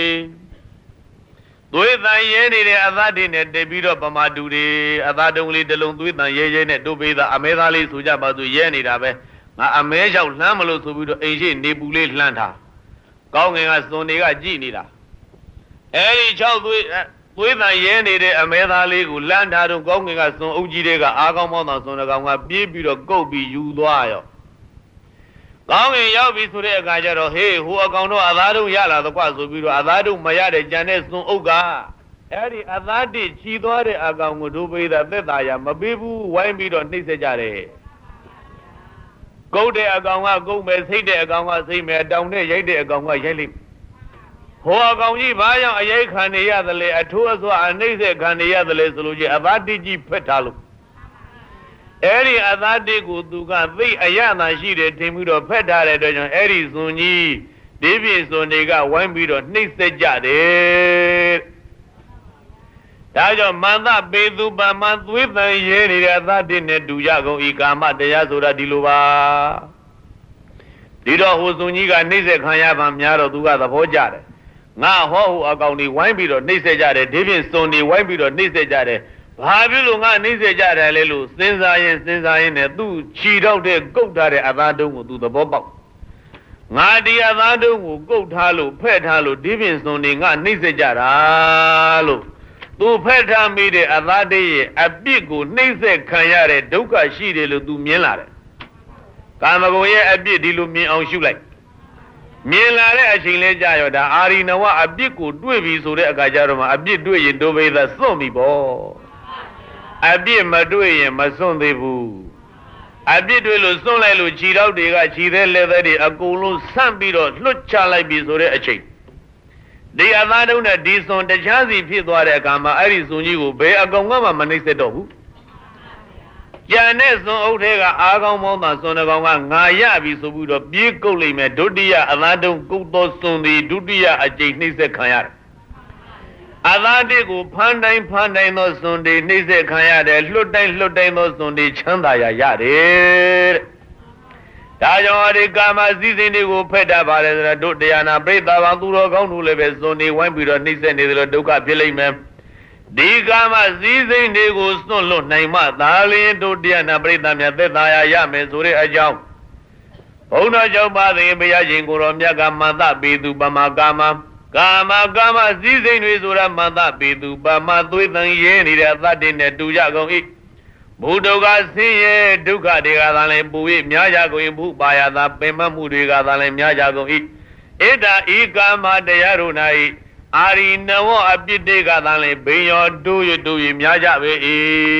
သွေးတန်ရဲနေတဲ့အသာတိနဲ့တည်ပြီးတော့ပမာတူတယ်အသာတုံးလေးတစ်လုံးသွေးတန်ရဲရဲနဲ့တို့ပေးတာအမဲသားလေးဆိုကြပါစို့ရဲနေတာပဲငါအမဲရောက်လှမ်းမလို့ဆိုပြီးတော့အိမ်ရှိနေပူလေးလှမ်းထားကောင်းငင်ကစွန်တွေကကြည်နေတာအဲဒီ၆သွေးသွေးတန်ရဲနေတဲ့အမဲသားလေးကိုလမ်းထားတော့ကောင်းငင်ကစွန်အုပ်ကြီးတွေကအားကောင်းမောင်းတော်စွန်တကောင်ကပြေးပြီးတော့ကုတ်ပြီးယူသွားရောကောင်းငင်ရောက်ပြီဆိုတဲ့အခါကျတော့ဟေးဟိုအကောင်တော့အသားတုံးရလာတော့ကွဆိုပြီးတော့အသားတုံးမရတဲ့ကြံတဲ့စွန်အုပ်ကအဲဒီအသားတိချီသွားတဲ့အကောင်ကိုဒုပိသသက်သာရမပေးဘူးဝိုင်းပြီးတော့နှိမ့်ဆက်ကြတယ်ကုတ်တဲ့အကောင်ကကုတ်မယ်စိတ်တဲ့အကောင်ကစိတ်မယ်တောင်နဲ့ရိုက်တဲ့အကောင်ကရိုက်လိမ့်ဟိုအကောင်ကြီးဘာကြောင့်အရိုက်ခံနေရသလဲအထိုးအဆွအနှိမ့်ဆက်ခံနေရသလဲဆိုလို့ချင်းအသာတိကြီးဖက်ထားလို့အဲ့ဒီအသာတိကိုသူကသိအယနာရှိတယ်ထင်ပြီးတော့ဖက်ထားတဲ့အတွက်ကြောင့်အဲ့ဒီဇွန်ကြီးဒီပြည့်ဇွန်တွေကဝိုင်းပြီးတော့နှိမ့်ဆက်ကြတယ်ဒါကြောင့်မန္တပေသူပမသွေးတန်ရဲနေတဲ့အသတ္တိနဲ့တူကြကုန်ဤကာမတရားဆိုတာဒီလိုပါဒီတော့ဟိုစုံကြီးကနှိမ့်ဆက်ခံရပါများတော့သူကသဘောကျတယ်ငါဟောဟိုအကောင်တွေဝိုင်းပြီးတော့နှိမ့်ဆက်ကြတယ်ဒီဖြင့်စုံတွေဝိုင်းပြီးတော့နှိမ့်ဆက်ကြတယ်ဘာဖြစ်လို့ငါနှိမ့်ဆက်ကြတယ်လဲလို့စဉ်းစားရင်စဉ်းစားရင်နဲ့သူ့ခြီတော့တဲ့ကုတ်ထားတဲ့အသားတုံးကိုသူသဘောပေါက်ငါဒီအသားတုံးကိုကုတ်ထားလို့ဖဲ့ထားလို့ဒီဖြင့်စုံတွေငါနှိမ့်ဆက်ကြတာလို့သူဖက်ထားမိတဲ့အသားတည်းရဲ့အပြစ်ကိုနှိမ့်ဆက်ခံရတဲ့ဒုက္ခရှိတယ်လို့သူမြင်လာတယ်ကာမဂုဏ်ရဲ့အပြစ်ဒီလိုမြင်အောင်ရှုလိုက်မြင်လာတဲ့အချိန်လေးကြာရောဒါအာရိနဝအပြစ်ကိုတွေ့ပြီဆိုတဲ့အခါကျတော့မှအပြစ်တွေ့ရင်ဒုဗေဒစွန့်ပြီပေါ့အပြစ်မတွေ့ရင်မစွန့်သေးဘူးအပြစ်တွေ့လို့စွန့်လိုက်လို့ခြေထောက်တွေကခြေသေးလက်သေးတွေအကုန်လုံးဆန့်ပြီးတော့လွတ်ချလိုက်ပြီဆိုတဲ့အချိန်ဒီအသားတုံးနဲ့ဒီစွန်တခြားစီဖြစ်သွားတဲ့အခါမှာအဲ့ဒီစွန်ကြီးကိုဘယ်အကောင်ကမှမနှိမ့်ဆက်တော့ဘူးကျန်တဲ့စွန်အုပ်ထဲကအားကောင်းမောင်းသာစွန်တစ်ကောင်ကငါရပြီဆိုပြီးတော့ပြေးကုတ်လိုက်မယ်ဒုတိယအသားတုံးကုတ်သောစွန်ဒီဒုတိယအကျိန်နှိမ့်ဆက်ခံရတယ်အသားတစ်ကိုဖမ်းတိုင်းဖမ်းတိုင်းသောစွန်ဒီနှိမ့်ဆက်ခံရတယ်လွတ်တိုင်းလွတ်တိုင်းသောစွန်ဒီချမ်းသာရရတယ်တဲ့ဒါကြောင့်ဒီကာမစည်းစိမ်တွေကိုဖက်တတ်ပါတယ်ဆိုတော့တို့တရားနာပြိဿဘာသူတော်ကောင်းတို့လည်းပဲစွန်နေဝိုင်းပြီးတော့နှိမ့်ဆက်နေတယ်လို့ဒုက္ခဖြစ်လိမ့်မယ်ဒီကာမစည်းစိမ်တွေကိုစွန့်လွတ်နိုင်မှသာလျှင်တို့တရားနာပြိဿများသက်သာရမယ်ဆိုတဲ့အကြောင်းဘုန်းတော်ကြောင့်ပါသိဘုရားရှင်ကိုတော်မြတ်ကမန္တပေသူပမာကာမကာမကာမစည်းစိမ်တွေဆိုတာမန္တပေသူပမာသွေးတန်ရဲနေတဲ့အတ္တနဲ့တူကြကုန်၏ဘုဒ္ဓကဆင်းရဲဒုက္ခတွေကသာလည်းပူ၍များကြကုန်၏ဘုပါယသာပင်မမှုတွေကသာလည်းများကြကုန်၏ဣဒ္ဓဤကာမတရားတို့၌အာရိနဝအပြစ်တွေကသာလည်းဘိယောတိုးရတိုးရများကြပေ၏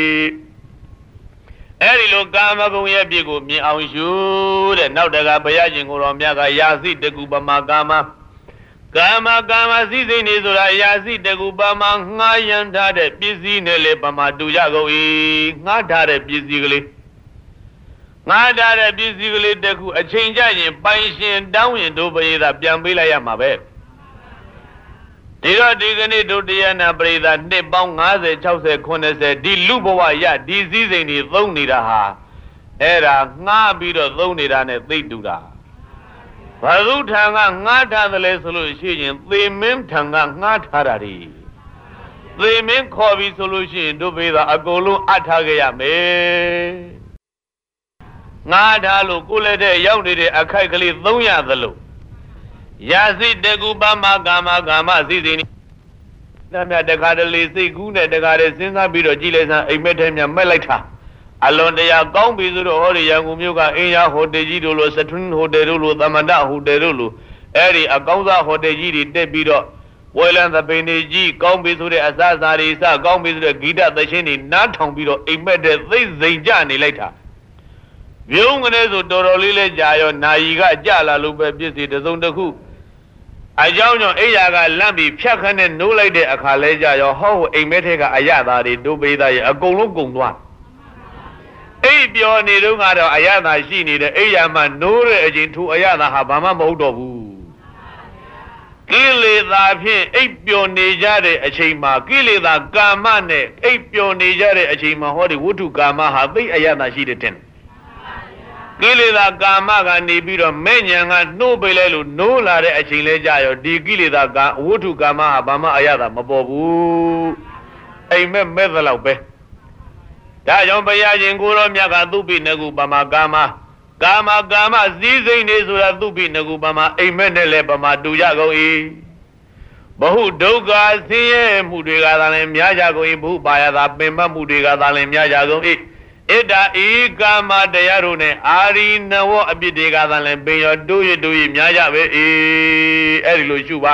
အဲ့ဒီလိုကာမဂုဏ်ရဲ့ပြစ်ကိုမြင်အောင်ရှုတဲ့နောက်တကဘုရားရှင်ကိုတော်မြတ်ကယာစိတကုပမာကာမကာမကာမစည်းစိမ်နေဆိုတာယာစိတကုပမာငှားရမ်းထားတဲ့ပစ္စည်းနဲ့လေပမာတူကြကုန်၏ငှားထားတဲ့ပစ္စည်းကလေးငှားထားတဲ့ပစ္စည်းကလေးတစ်ခုအချိန်ကျရင်ပိုင်ရှင်တောင်းရင်တို့ပရိသပြန်ပေးလိုက်ရမှာပဲဒီတော့ဒီကနေ့တို့တရားနာပရိသနှစ်ပေါင်း၅၀ ၆၀ ၇၀ဒီလူဘဝရဒီစည်းစိမ်တွေသုံးနေတာဟာအဲ့ဒါငှားပြီးတော့သုံးနေတာနဲ့သိတူတာဘာလူထံကငှားထားတယ်လဲဆိုလို့ရှိရင်သေမင်းထံကငှားထားတာဒီသေမင်းခေါ်ပြီးဆိုလို့ရှိရင်တို့ဘေးသာအကုန်လုံးအပ်ထားကြရမယ်ငှားထားလို့ကိုယ်လည်းတဲ့ရောက်နေတဲ့အခိုက်ကလေးသုံးရသလိုယာစိတကုပမာကာမကာမစည်းစိမ်နတ်မြတ်တခါတလေစိတ်ကူးနဲ့တခါတည်းစဉ်းစားပြီးတော့ကြည်လိုက်စမ်းအိမ်မက်ထဲမြမက်လိုက်တာအလွန်တရာကောင်းပြီဆိုတော့ဟောဒီရန်ကုန်မြို့ကအင်းရဟိုတယ်ကြီးတို့လိုစထွန်းဟိုတယ်တို့လိုသမန္တဟိုတယ်တို့လိုအဲ့ဒီအကောင်းစားဟိုတယ်ကြီးတွေတက်ပြီးတော့ဝဲလန်းသပိန်တွေကြီးကောင်းပြီဆိုတဲ့အစားအစာတွေစကောင်းပြီဆိုတဲ့ဂီတသချင်းတွေနားထောင်ပြီးတော့အိမ်မက်တဲ့သိစိန်ကြနေလိုက်တာပြုံးကနေဆိုတော်တော်လေးလဲကြာရောနာယီကကြလာလို့ပဲပြစ်စီတစုံတစ်ခုအကြောင်းကြောင့်အိယာကလန့်ပြီးဖြတ်ခနဲ့နိုးလိုက်တဲ့အခါလဲကြာရောဟောအိမ်မက်ထဲကအရသာတွေဒုပိသရဲ့အကုန်လုံးကုန်သွားအိပ်ပျော်နေတော့ကတော့အရသာရှိနေတဲ့အိယာမှနိုးတဲ့အချိန်ထူအရသာဟာဘာမှမဟုတ်တော့ဘူးကိလေသာဖြင့်အိပ်ပျော်နေကြတဲ့အချိန်မှာကိလေသာကာမနဲ့အိပ်ပျော်နေကြတဲ့အချိန်မှာဟောဒီဝတ္ထုကာမဟာသိအရသာရှိတဲ့တဲ့ကိလေသာကာမကနေပြီးတော့မဲ့ညာကနှိုးပေးလိုက်လို့နိုးလာတဲ့အချိန်လဲကြာရောဒီကိလေသာကဝတ္ထုကာမဟာဘာမှအရသာမပေါ်ဘူးအိမ်မက်မဲ့သလောက်ပဲဒါကြောင့်ဘုရားရှင်ကိုရောမြတ်ကသုပိနကုပမာကာမကာမကာမစည်းစိမ်နေဆိုတာသုပိနကုပမာအိမ်မက်နဲ့လည်းပမာတူကြကုန်၏ဘဟုဒုက္ခဆင်းရဲမှုတွေကသာလည်းများကြကုန်၏ဘုပါယသာပင်မမှုတွေကသာလည်းများကြကုန်၏ဣဒ္ဓဤကာမတရားတို့နဲ့အာရိနဝအပြစ်တွေကသာလည်းပင်ရောတိုးရတိုးရများကြပဲ၏အဲ့ဒီလိုရှုပါ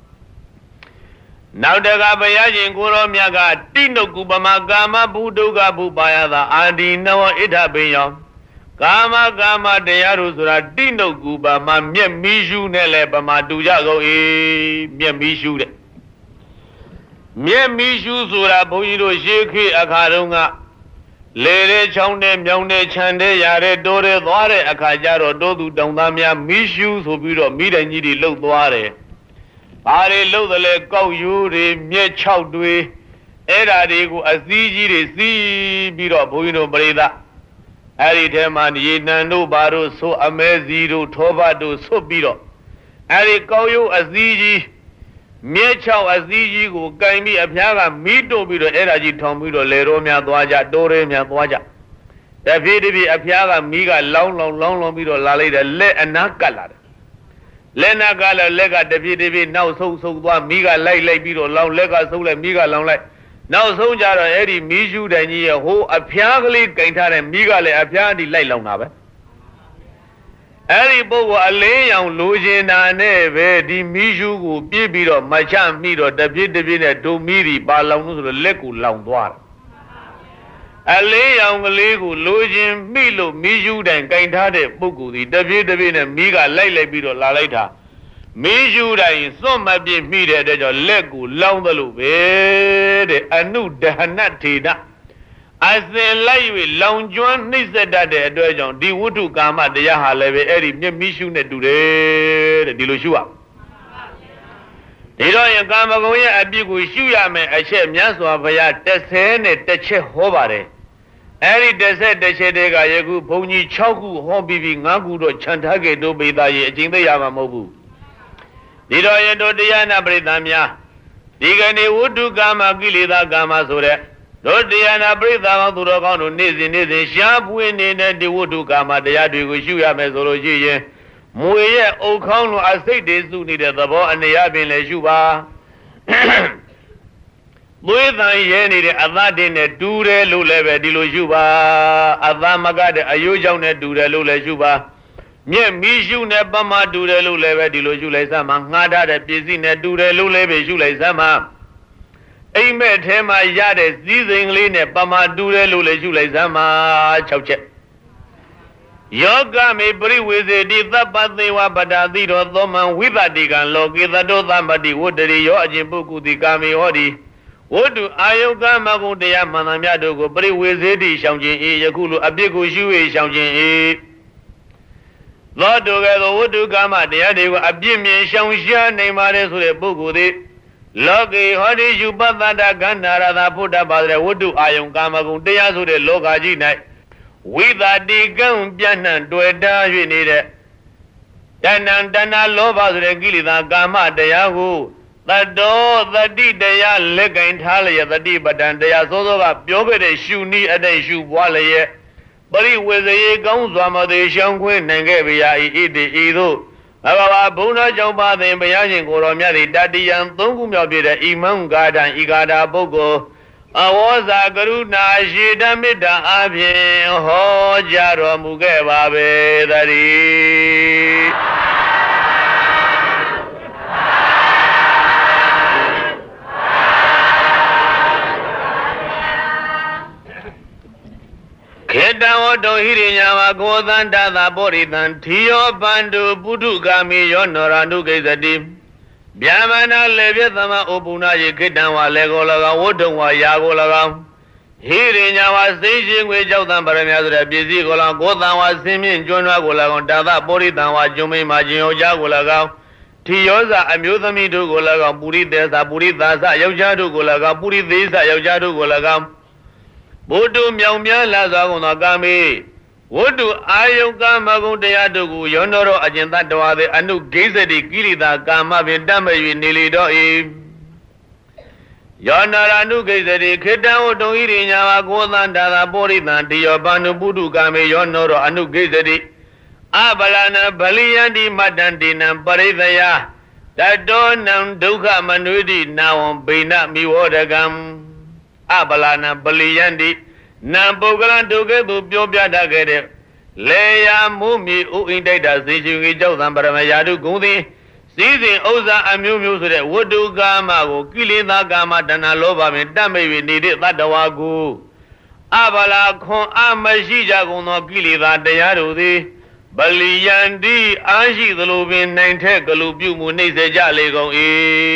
နောက်တကဘုရားရှင်ကိုရောမြတ်ကတိနုကုပမာကာမဘုဒုက္ခဘုပါယသာအာဒီနဝဣဒ္ဓပင်ယောကာမကာမတရားတို့ဆိုတာတိနုကုပမာမျက်မီးရှုနဲ့လည်းပမာတူကြကုန်၏မျက်မီးရှုတဲ့မျက်မီးရှုဆိုတာဘုန်းကြီးတို့ရှေးခေတ်အခါတုန်းကလေတဲ့ချောင်းတဲ့မြောင်းတဲ့ခြံတဲ့ရာတဲ့တိုးတဲ့သွားတဲ့အခါကျတော့တိုးသူတောင်သားများမီးရှုဆိုပြီးတော့မိတိုင်ကြီးတွေလှုပ်သွားတယ်ဘာတွေလှုပ်တယ်လဲကောက်ယူတွေမြက်ချောက်တွေအဲ့ဓာတွေကိုအစည်းကြီးတွေစီးပြီးတော့ဘုန်းကြီးတို့ပရိသတ်အဲ့ဒီထဲမှာရေနံတို့ဘာတို့ဆိုအမဲစီတို့ထောဘတို့ဆွတ်ပြီးတော့အဲ့ဒီကောက်ယူအစည်းကြီးမြက်ချောက်အစည်းကြီးကိုကင်ပြီးအဖျားကမီးတို့ပြီးတော့အဲ့ဓာကြီးထောင်ပြီးတော့လေရောများသွားကြတိုးရဲများသွားကြတဖြည်းတဖြည်းအဖျားကမီးကလောင်းလောင်းလောင်းလောင်းပြီးတော့လာလိုက်တယ်လက်အနားကတ်လာတယ်လက်နာကလည်းလက်ကတပြေးတပြေးနောက်ဆုံးဆုံးသွားမိကလိုက်လိုက်ပြီးတော့လောင်းလက်ကဆုံးလိုက်မိကလောင်းလိုက်နောက်ဆုံးကြတော့အဲ့ဒီမီးရှူးတိုင်ကြီးရဲ့ဟိုအဖျားကလေးကင်ထားတဲ့မီးကလည်းအဖျားဒီလိုက်လောင်တာပဲအဲ့ဒီပုဂ္ဂိုလ်အလင်းရောင်လိုချင်တာနဲ့ပဲဒီမီးရှူးကိုပြစ်ပြီးတော့မချမိတော့တပြည့်တပြည့်နဲ့ဒုံမီးဒီပါလောင်လို့ဆိုတော့လက်ကိုလောင်သွားတယ်အလေးရောင်ကလေးကိုလိုချင်မိလို့မီးရှူးတိုင်ကင်ထားတဲ့ပုဂ္ဂိုလ်ဒီတပြည့်တပြည့်နဲ့မီးကလိုက်လိုက်ပြီးတော့လာလိုက်တာမီးရှူးတိုင်စွန့်မပြစ်မိတဲ့အတွက်ကြောင့်လက်ကိုလောင်းသလိုပဲတဲ့အနုဒဟနထေနအစဉ်လိုက်၍လောင်ကျွမ်းနှိမ့်ဆက်တတ်တဲ့အတွက်ကြောင့်ဒီဝတ္ထုကာမတရားဟာလည်းပဲအဲ့ဒီမျက်မီးရှူးနဲ့တူတယ်တဲ့ဒီလိုရှုရဒီတော့ယကာမဂုဏ်ရဲ့အပြစ်ကိုရှုရမယ်အချက်မြတ်စွာဘုရားတစ်ဆယ်နဲ့တစ်ချက်ဟောပါတယ်အဲ့ဒီတစ်ဆက်တစ်ချက်တည်းကယခုဘုန်းကြီး၆ခုဟောပြီးပြီး၅ခုတော့ခြံထားခဲ့တို့ပေသားရဲ့အကျင့်သိရမှာမဟုတ်ဘူးဒီတော့ယတို့တရားနာပရိသတ်များဒီကနေ့ဝတ္ထုကာမကိလေသာကာမဆိုတဲ့တို့တရားနာပရိသတ်ကောင်းသူတော်ကောင်းတို့နေ့စဉ်နေ့စဉ်ရှားပွင့်နေတဲ့ဒီဝတ္ထုကာမတရားတွေကိုရှုရမယ်ဆိုလို့ရှိရင်မွေရဲ့အုတ်ခေါင်းလိုအစိတ်တွေစုနေတဲ့သဘောအနေအချင်းလည်းရှုပါမွေးတန်ရဲနေတဲ့အသတ်နဲ့တူတယ်လို့လည်းပဲဒီလိုရှုပါအသမကတဲ့အယိုးကြောင့်နဲ့တူတယ်လို့လည်းရှုပါမျက်မီးရှုနဲ့ပမာတူတယ်လို့လည်းပဲဒီလိုရှုလိုက်စမ်းမှာငှားထားတဲ့ပစ္စည်းနဲ့တူတယ်လို့လည်းပဲရှုလိုက်စမ်းမှာအိမ်မက်ထဲမှာရတဲ့စည်းစိမ်ကလေးနဲ့ပမာတူတယ်လို့လည်းရှုလိုက်စမ်းမှာ၆ချက်ယောဂမေပရိဝေစေတိသဗ္ဗသေဝပတ္တာတိရောသောမံဝိပတိကံလောကေသတောသမ္ပတိဝတ္တရိယောအကျင့်ပုဂ္ဂုတိကာမေဟောတိဝတ္တုအာယုကမဂုံတရားမှန်သမျှတို့ကိုပရိဝေစေတိရှောင်ခြင်း၏ယခုလိုအပြစ်ကိုရှု၍ရှောင်ခြင်း၏သောတုကဲ့သို့ဝတ္တုကာမတရားတွေကိုအပြစ်မြင်ရှောင်ရှားနိုင်ပါတယ်ဆိုတဲ့ပုဂ္ဂိုလ်သည်လောကေဟောတိယူပတ္တတကန္နာရသာဖုဒ္ဓပါတဲ့ဝတ္တုအာယုကာမဂုံတရားဆိုတဲ့လောကကြီး၌ဝိသတိကံပြန့်နှံ့တွေ့တာ၍နေတဲ့တဏ္ဏတဏ္ဏလောဘဆိုတဲ့ကိလေသာကာမတရားကိုတတောသတိတရားလက်ကင်ထားလျက်သတိပဋ္ဌာန်တရားစောစောကပြောခဲ့တဲ့ရှုနည်းအတိုင်းရှုပွားလျက်ပရိဝေဇေကောင်းစွာမသေးရှောင်ခွင့်နိုင်ခဲ့ပြီ၏ဣတိဤသို့ဘဂဝါဘုန်းတော်ကြောင့်ပါသင်ဘုရားရှင်ကိုယ်တော်မြတ်သည်တတိယံသုံးခုမြောက်ပြည့်တဲ့ဣမံဂါဒံဤဂါဒပုဂ္ဂိုလ်အဝေါဇာကရုဏာရှိတမေတ္တာအဖြင့်ဟောကြားတော်မူခဲ့ပါပေသတည်းခေတံဝတ္တဟိရိညာဝကောသန္တသာပောရိတံထီယောပန္တုပုထုကာမိယောနောရဏုကိစ္စတိဗျာမနာလေပြသမဩပုဏ္ဏယေခေတံဝါလေကို၎င်းဝတ္ထုံဝါယာကို၎င်းဟိရိညာဝစိတ်ရှင်ငွေကြောက်တံပရမယဆိုတဲ့ပစ္စည်းကို၎င်းကိုသံဝါဆင်းမြင့်ကျွန်းွားကို၎င်းတာသပောရိတံဝါကျွန်းမိန်မာခြင်းယောက်ျားကို၎င်းထီယောဇာအမျိုးသမီးတို့ကို၎င်းပုရိသေသပုရိသာသယောက်ျားတို့ကို၎င်းပုရိသေသယောက်ျားတို့ကို၎င်းဘုဒ္ဓမြောင်များလာစွာကုန်သောကာမေဝတ္တုအာယုကာမဂုံတရားတို့ကိုယောနောရောအကျဉ်တတ္တဝါသည်အနုဂိသတိကိရိတာကာမဖြင့်တတ်မဲ့၍နေလေတော့၏ယောနာရအနုဂိသတိခေတ္တဝတ္တုဣရိညာဝကိုသန္တာသာပောရိတံတယောပန္နုပုထုကာမေယောနောရောအနုဂိသတိအဗလနဗလိယန္တိမတ္တံတိနံပရိသယတတောနံဒုက္ခမနွေတိနာဝံဘိနမိဝောဒကံအဗလာနပလီယန္တိနံပုဂ္ဂလံဒုက္ခေသူပြောပြတတ်ခဲ့တဲ့လေယာမုမီဥအိတိုက်တာစေရှင်ကြီးကြောက်သံပရမယာတုဂုံသည်စည်းစဉ်ဥစ္စာအမျိုးမျိုးဆိုတဲ့ဝတ္တုကာမကိုကိလေသာကာမတဏ္ဍလောဘပင်တတ်မဲ့၍နေတဲ့တတ္တဝါကိုအဗလာခွန်အမရှိကြကုန်သောကိလေသာတရားတို့သည်ပလီယန္တိအာရှိသလိုပင်နိုင်ထက်ကလူပြုမှုနှိမ့်စေကြလေကုန်၏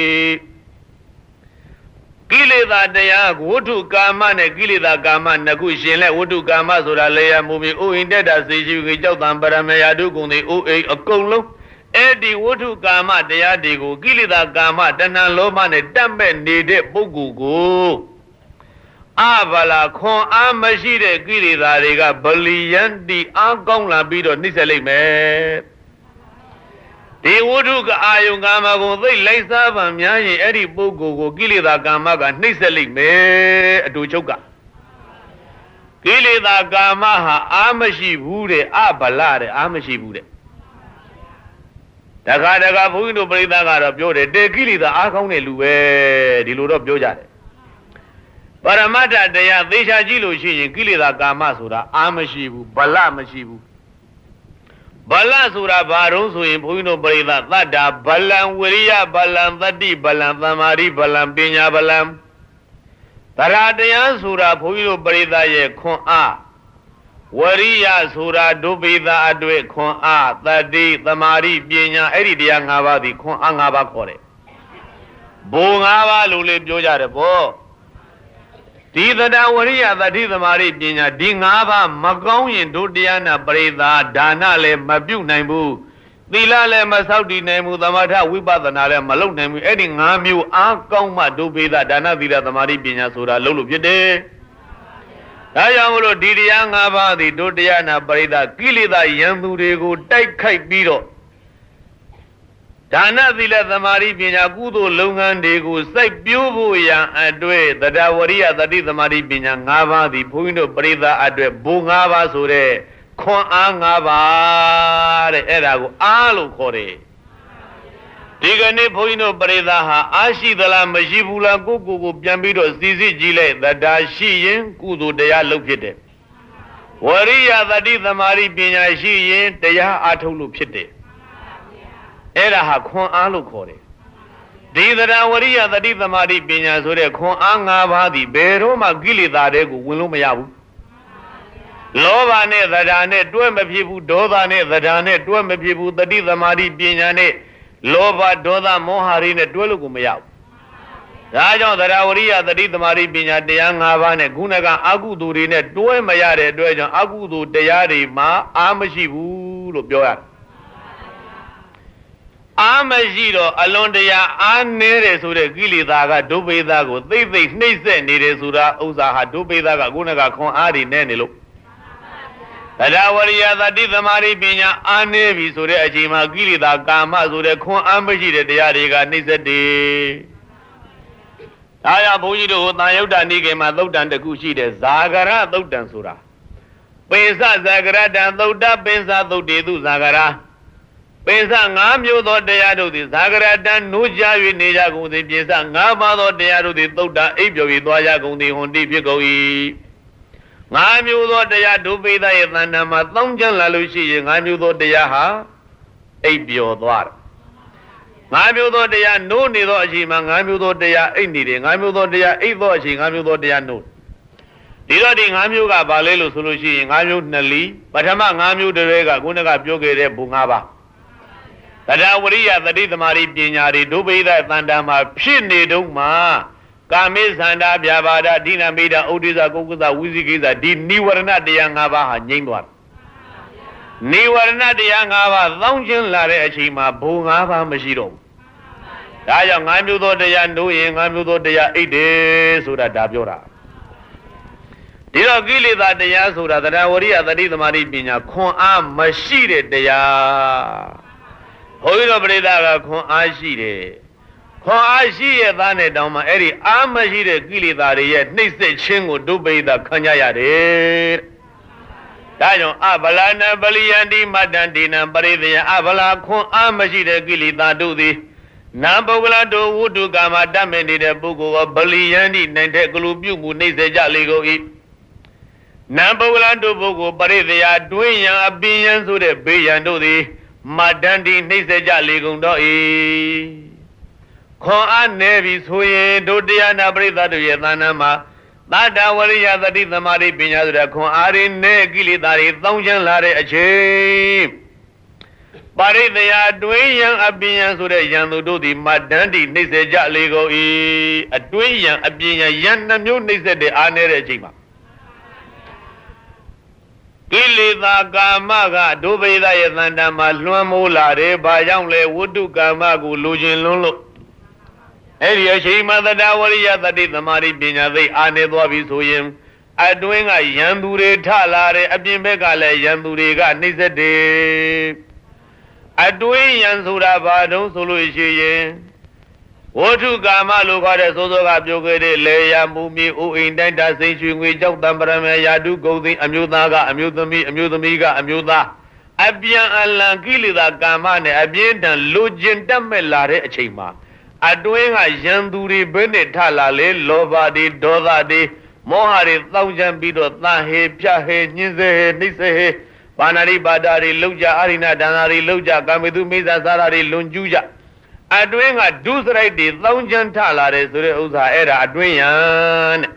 ကိလေသာတရားဝတ္ထုကာမနဲ့ကိလေသာကာမနှစ်ခုရှင်လဲဝတ္ထုကာမဆိုတာလေယာမူပြီးဥအိတက်တာစေရှိကြီးကြောက်တံပရမယာတုကုံတွေဥအိအကုန်လုံးအဲ့ဒီဝတ္ထုကာမတရားတွေကိုကိလေသာကာမတဏှာလောဘနဲ့တတ်မဲ့နေတဲ့ပုဂ္ဂိုလ်ကိုအဗလာခွန်အားမရှိတဲ့ကိလေသာတွေကဗလီယန္တိအားကောင်းလာပြီးတော့နှိမ့်ဆက်လိုက်မယ်ဒီဝတ္ထုကအာယုကာမကိုသိလိုက်စားပါများရင်အဲ့ဒီပုဂ္ဂိုလ်ကိုကိလေသာကာမကနှိမ့်ဆက်လိုက်မယ်အတူချုပ်ကကိလေသာကာမဟာအာမရှိဘူးတဲ့အဗလာတဲ့အာမရှိဘူးတဲ့တခါတခါဘုန်းကြီးတို့ပြိဿကတော့ပြောတယ်တေကိလေသာအားကောင်းတဲ့လူပဲဒီလိုတော့ပြောကြတယ်ပါရမတ္ထတရားသေချာကြည့်လို့ရှိရင်ကိလေသာကာမဆိုတာအာမရှိဘူးဗလမရှိဘူးဗလဆိုတာဘာတော့ဆိုရင်ဘုန်းကြီးတို့ပရိသတ်တတ္တာဗလံဝိရိယဗလံသတ္တိဗလံသမာဓိဗလံပညာဗလံတရားတရားဆိုတာဘုန်းကြီးတို့ပရိသတ်ရဲ့ခွန်အားဝရိယဆိုတာဒုပိသအတွေ့ခွန်အားတတ္တိသမာဓိပညာအဲ့ဒီတရား၅ပါးဒီခွန်အား၅ပါးခေါ်တယ်ဘိုလ်၅ပါးလို့လေပြောကြတယ်ဗောဒီသတ္တဝရိယတတ္တိသမာဓိပညာဒီ၅ပါးမကောင်းရင်ဒုတရားနာပရိသဒါနလည်းမပြုတ်နိုင်ဘူးသီလလည်းမဆောက်တည်နိုင်ဘူးသမထဝိပဿနာလည်းမလုပ်နိုင်ဘူးအဲ့ဒီ၅မျိုးအားကောင်းမှဒုပိသဒါနသီလသမာဓိပညာဆိုတာလုပ်လို့ဖြစ်တယ်ဒါကြောင့်မလို့ဒီတရား၅ပါးသည်ဒုတရားနာပရိသကိလေသာယံသူတွေကိုတိုက်ခိုက်ပြီးတော့ဒါနသီလသမာဓိပညာကုသိုလ်လုပ်ငန်းတွေကိုစိုက်ပျိုးဖို့ရန်အတွက်သတ္တဝရိယတတိသမာဓိပညာ၅ပါးသည်ဘုန်းကြီးတို့ပရိသတ်အတွက်ဘုံ၅ပါးဆိုတဲ့ခွန်အား၅ပါးတဲ့အဲ့ဒါကိုအားလို့ခေါ်တယ်ဒီကနေ့ဘုန်းကြီးတို့ပရိသတ်ဟာအားရှိသလားမရှိဘူးလားကိုကိုကိုပြန်ပြီးတော့စီစစ်ကြည့်လိုက်သတ္တာရှိရင်ကုသိုလ်တရားလုပ်ဖြစ်တယ်ဝရိယတတိသမာဓိပညာရှိရင်တရားအားထုတ်လို့ဖြစ်တယ်အဲ့ဒါဟာခွန်အားလို့ခေါ်တယ်ဒီသရဝရိယတတိသမာဓိပညာဆိုတဲ့ခွန်အား၅ပါးသည်ဘယ်တော့မှကိလေသာတွေကိုဝင်လို့မရဘူးလောဘနဲ့သဒ္ဓါနဲ့တွဲမဖြစ်ဘူးဒေါသနဲ့သဒ္ဓါနဲ့တွဲမဖြစ်ဘူးတတိသမာဓိပညာနဲ့လောဘဒေါသမောဟတွေနဲ့တွဲလို့ကိုမရဘူးဒါကြောင့်သရဝရိယတတိသမာဓိပညာတရား၅ပါးနဲ့ခုနကအကုသိုလ်တွေနဲ့တွဲမရတဲ့အတွက်ကြောင့်အကုသိုလ်တရားတွေမှာအားမရှိဘူးလို့ပြောရတယ်အားမရှိတော့အလွန်တရာအားနည်းတယ်ဆိုတဲ့ကိလေသာကဒုပိသကိုသိသိနှိမ့်ဆက်နေတယ်ဆိုတာဥစ္စာဟာဒုပိသကခုနကခွန်အားတွေနဲ့နေလို့သဒ္ဓဝရိယသတိသမာဓိပညာအားနည်းပြီဆိုတဲ့အချိန်မှာကိလေသာကာမဆိုတဲ့ခွန်အားမရှိတဲ့တရားတွေကနှိမ့်ဆက်တယ်။ဒါကြောင့်ဘုန်းကြီးတို့ဟိုတန်ယုတ်တနိကေမှာသုတ်တန်တစ်ခုရှိတယ်ဇာဂရသုတ်တန်ဆိုတာပိစဇာဂရတံသုတ်တပိစသုတ်တေသူဇာဂရပိစ၅မျိုးသောတရားတို့သည်ဇာဂရတံနိုးကြ၍နေကြကုန်သည်ပိစ၅ပါးသောတရားတို့သည်သုတ်တအိပ်ပျော်၍သွားကြကုန်သည်ဟွန်တိဖြစ်ကုန်၏ငါးမျိုးသောတရားဒုပိသရဲ့တဏ္ဍာမှာတောင်းကျမ်းလာလို့ရှိရင်ငါးမျိုးသောတရားဟာအိပ်ပျော်သွားတယ်ငါးမျိုးသောတရားနိုးနေသောအချိန်မှာငါးမျိုးသောတရားအိပ်နေတယ်ငါးမျိုးသောတရားအိပ်သောအချိန်ငါးမျိုးသောတရားနိုးဒီတော့ဒီငါးမျိုးကဘာလဲလို့ဆိုလို့ရှိရင်ငါးမျိုးနှစ်လီပထမငါးမျိုးတည်းကခုနကပြောခဲ့တဲ့ဘုံ၅ပါးသဒ္ဓဝရိယသတိသမารိပညာတွေဒုပိသတဏ္ဍာမှာဖြစ်နေတုန်းမှာကာမေသန္တာဗျာပါဒဒိဏမေဒဥဒိစ္စကုက္ကုသဝိသိကိစ္စဒီနိဝရဏတရား၅ပါးဟာငြိမ့်သွားတယ်နိဝရဏတရား၅ပါးသောင်းချင်းလာတဲ့အချိန်မှာဘုံ၅ပါးမရှိတော့ဘူးဒါကြောင့်၅မျိုးသောတရားနိုးရင်၅မျိုးသောတရားအိတ်တယ်ဆိုတာဒါပြောတာဒီတော့ကိလေသာတရားဆိုတာသဒ္ဓဝရိယသတိသမารိပညာခွန်အားမရှိတဲ့တရားဘုန်းကြီးတို့ပြိဿကခွန်အားရှိတယ်ခွန်အားရှိရဲ့သားနဲ့တောင်းမှအဲ့ဒီအားမရှိတဲ့ကိလေသာတွေရဲ့နှိမ့်ဆက်ခြင်းကိုဒုပိသခံကြရတယ်ဒါကြောင့်အဗလာနပလိယန္တိမတ္တန္တိနံပရိသေယအဗလာခွန်အားမရှိတဲ့ကိလေသာတို့သည်နာပုဂ္ဂလတို့ဝုဒ္ဓကာမတတ်မဲ့နေတဲ့ပုဂ္ဂိုလ်ကဗလိယန္တိနိုင်တဲ့ကလူပြုမှုနှိမ့်ဆက်ကြလေကုန်၏နာပုဂ္ဂလတို့ပုဂ္ဂိုလ်ပရိသေယတွင်းရန်အပင်ရန်ဆိုတဲ့ဘေးရန်တို့သည်မတ္တန္တိနှိမ့်ဆက်ကြလေကုန်တော့၏ခွန်အားနေပြီဆိုရင်ဒုတရားနာပရိသတ်တို့ရဲ့သဏ္ဍာန်မှာသတ္တဝရိယသတိသမာဓိပညာဆိုတဲ့ခွန်အားရင်းနဲ့ကိလေသာတွေတောင်းချမ်းလာတဲ့အချိန်ပရိသေယအတွင်းယံအပင်ယံဆိုတဲ့ယံသူတို့သည်မတ္တန္တိနှိမ့်ဆက်ကြလေကုန်၏အတွင်းယံအပင်ယံယံနှမျိုးနှိမ့်ဆက်တဲ့အားနေတဲ့အချိန်မှာကိလေသာကာမကဒုဗေဒရဲ့သဏ္ဍာန်မှာလွှမ်းမိုးလာတယ်။ဘာကြောင့်လဲဝတ္ထုကာမကိုလိုချင်လွန်းလို့အဲ့ဒီအချိန်မှာသတ္တဝရိယတတိသမารိပညာသိအာနေသွားပြီဆိုရင်အတွင်းကယံသူတွေထလာတယ်အပြင်ဘက်ကလည်းယံသူတွေကနှိမ့်ဆက်တယ်အတွင်းယံဆိုတာဘာတုံးဆိုလို့ရှိရင်ဝတ္ထုကာမလို့ခေါ်တဲ့စိုးစိုးကပြောခဲ့တဲ့လေယာမူမီဥအိမ်တိုင်းတာစိန်ရွှေငွေကြောက်တံပရမေယာတုဂုံသိအမျိုးသားကအမျိုးသမီးအမျိုးသမီးကအမျိုးသားအပြန်အလှန်ကိလေသာကာမနဲ့အပြင်းထန်လူကျင်တတ်မဲ့လာတဲ့အချိန်မှာအတွင်းကရန်သူတွေဘယ်နဲ့ထလာလေလောဘတွေဒေါသတွေမောဟတွေတောင်းကြံပြီးတော့သံဟေပြဟေညှင်းစေဟေနှိမ့်စေဟေဘာနာရိပါဒတွေလုံကြအာရိဏဒါနာတွေလုံကြကာမေတုမိစ္ဆာစာရာတွေလွန်ကျူးကြအတွင်းကဒုစရိုက်တွေတောင်းကြံထလာတယ်ဆိုတဲ့ဥစ္စာအဲ့ဒါအတွင်းယံတဲ့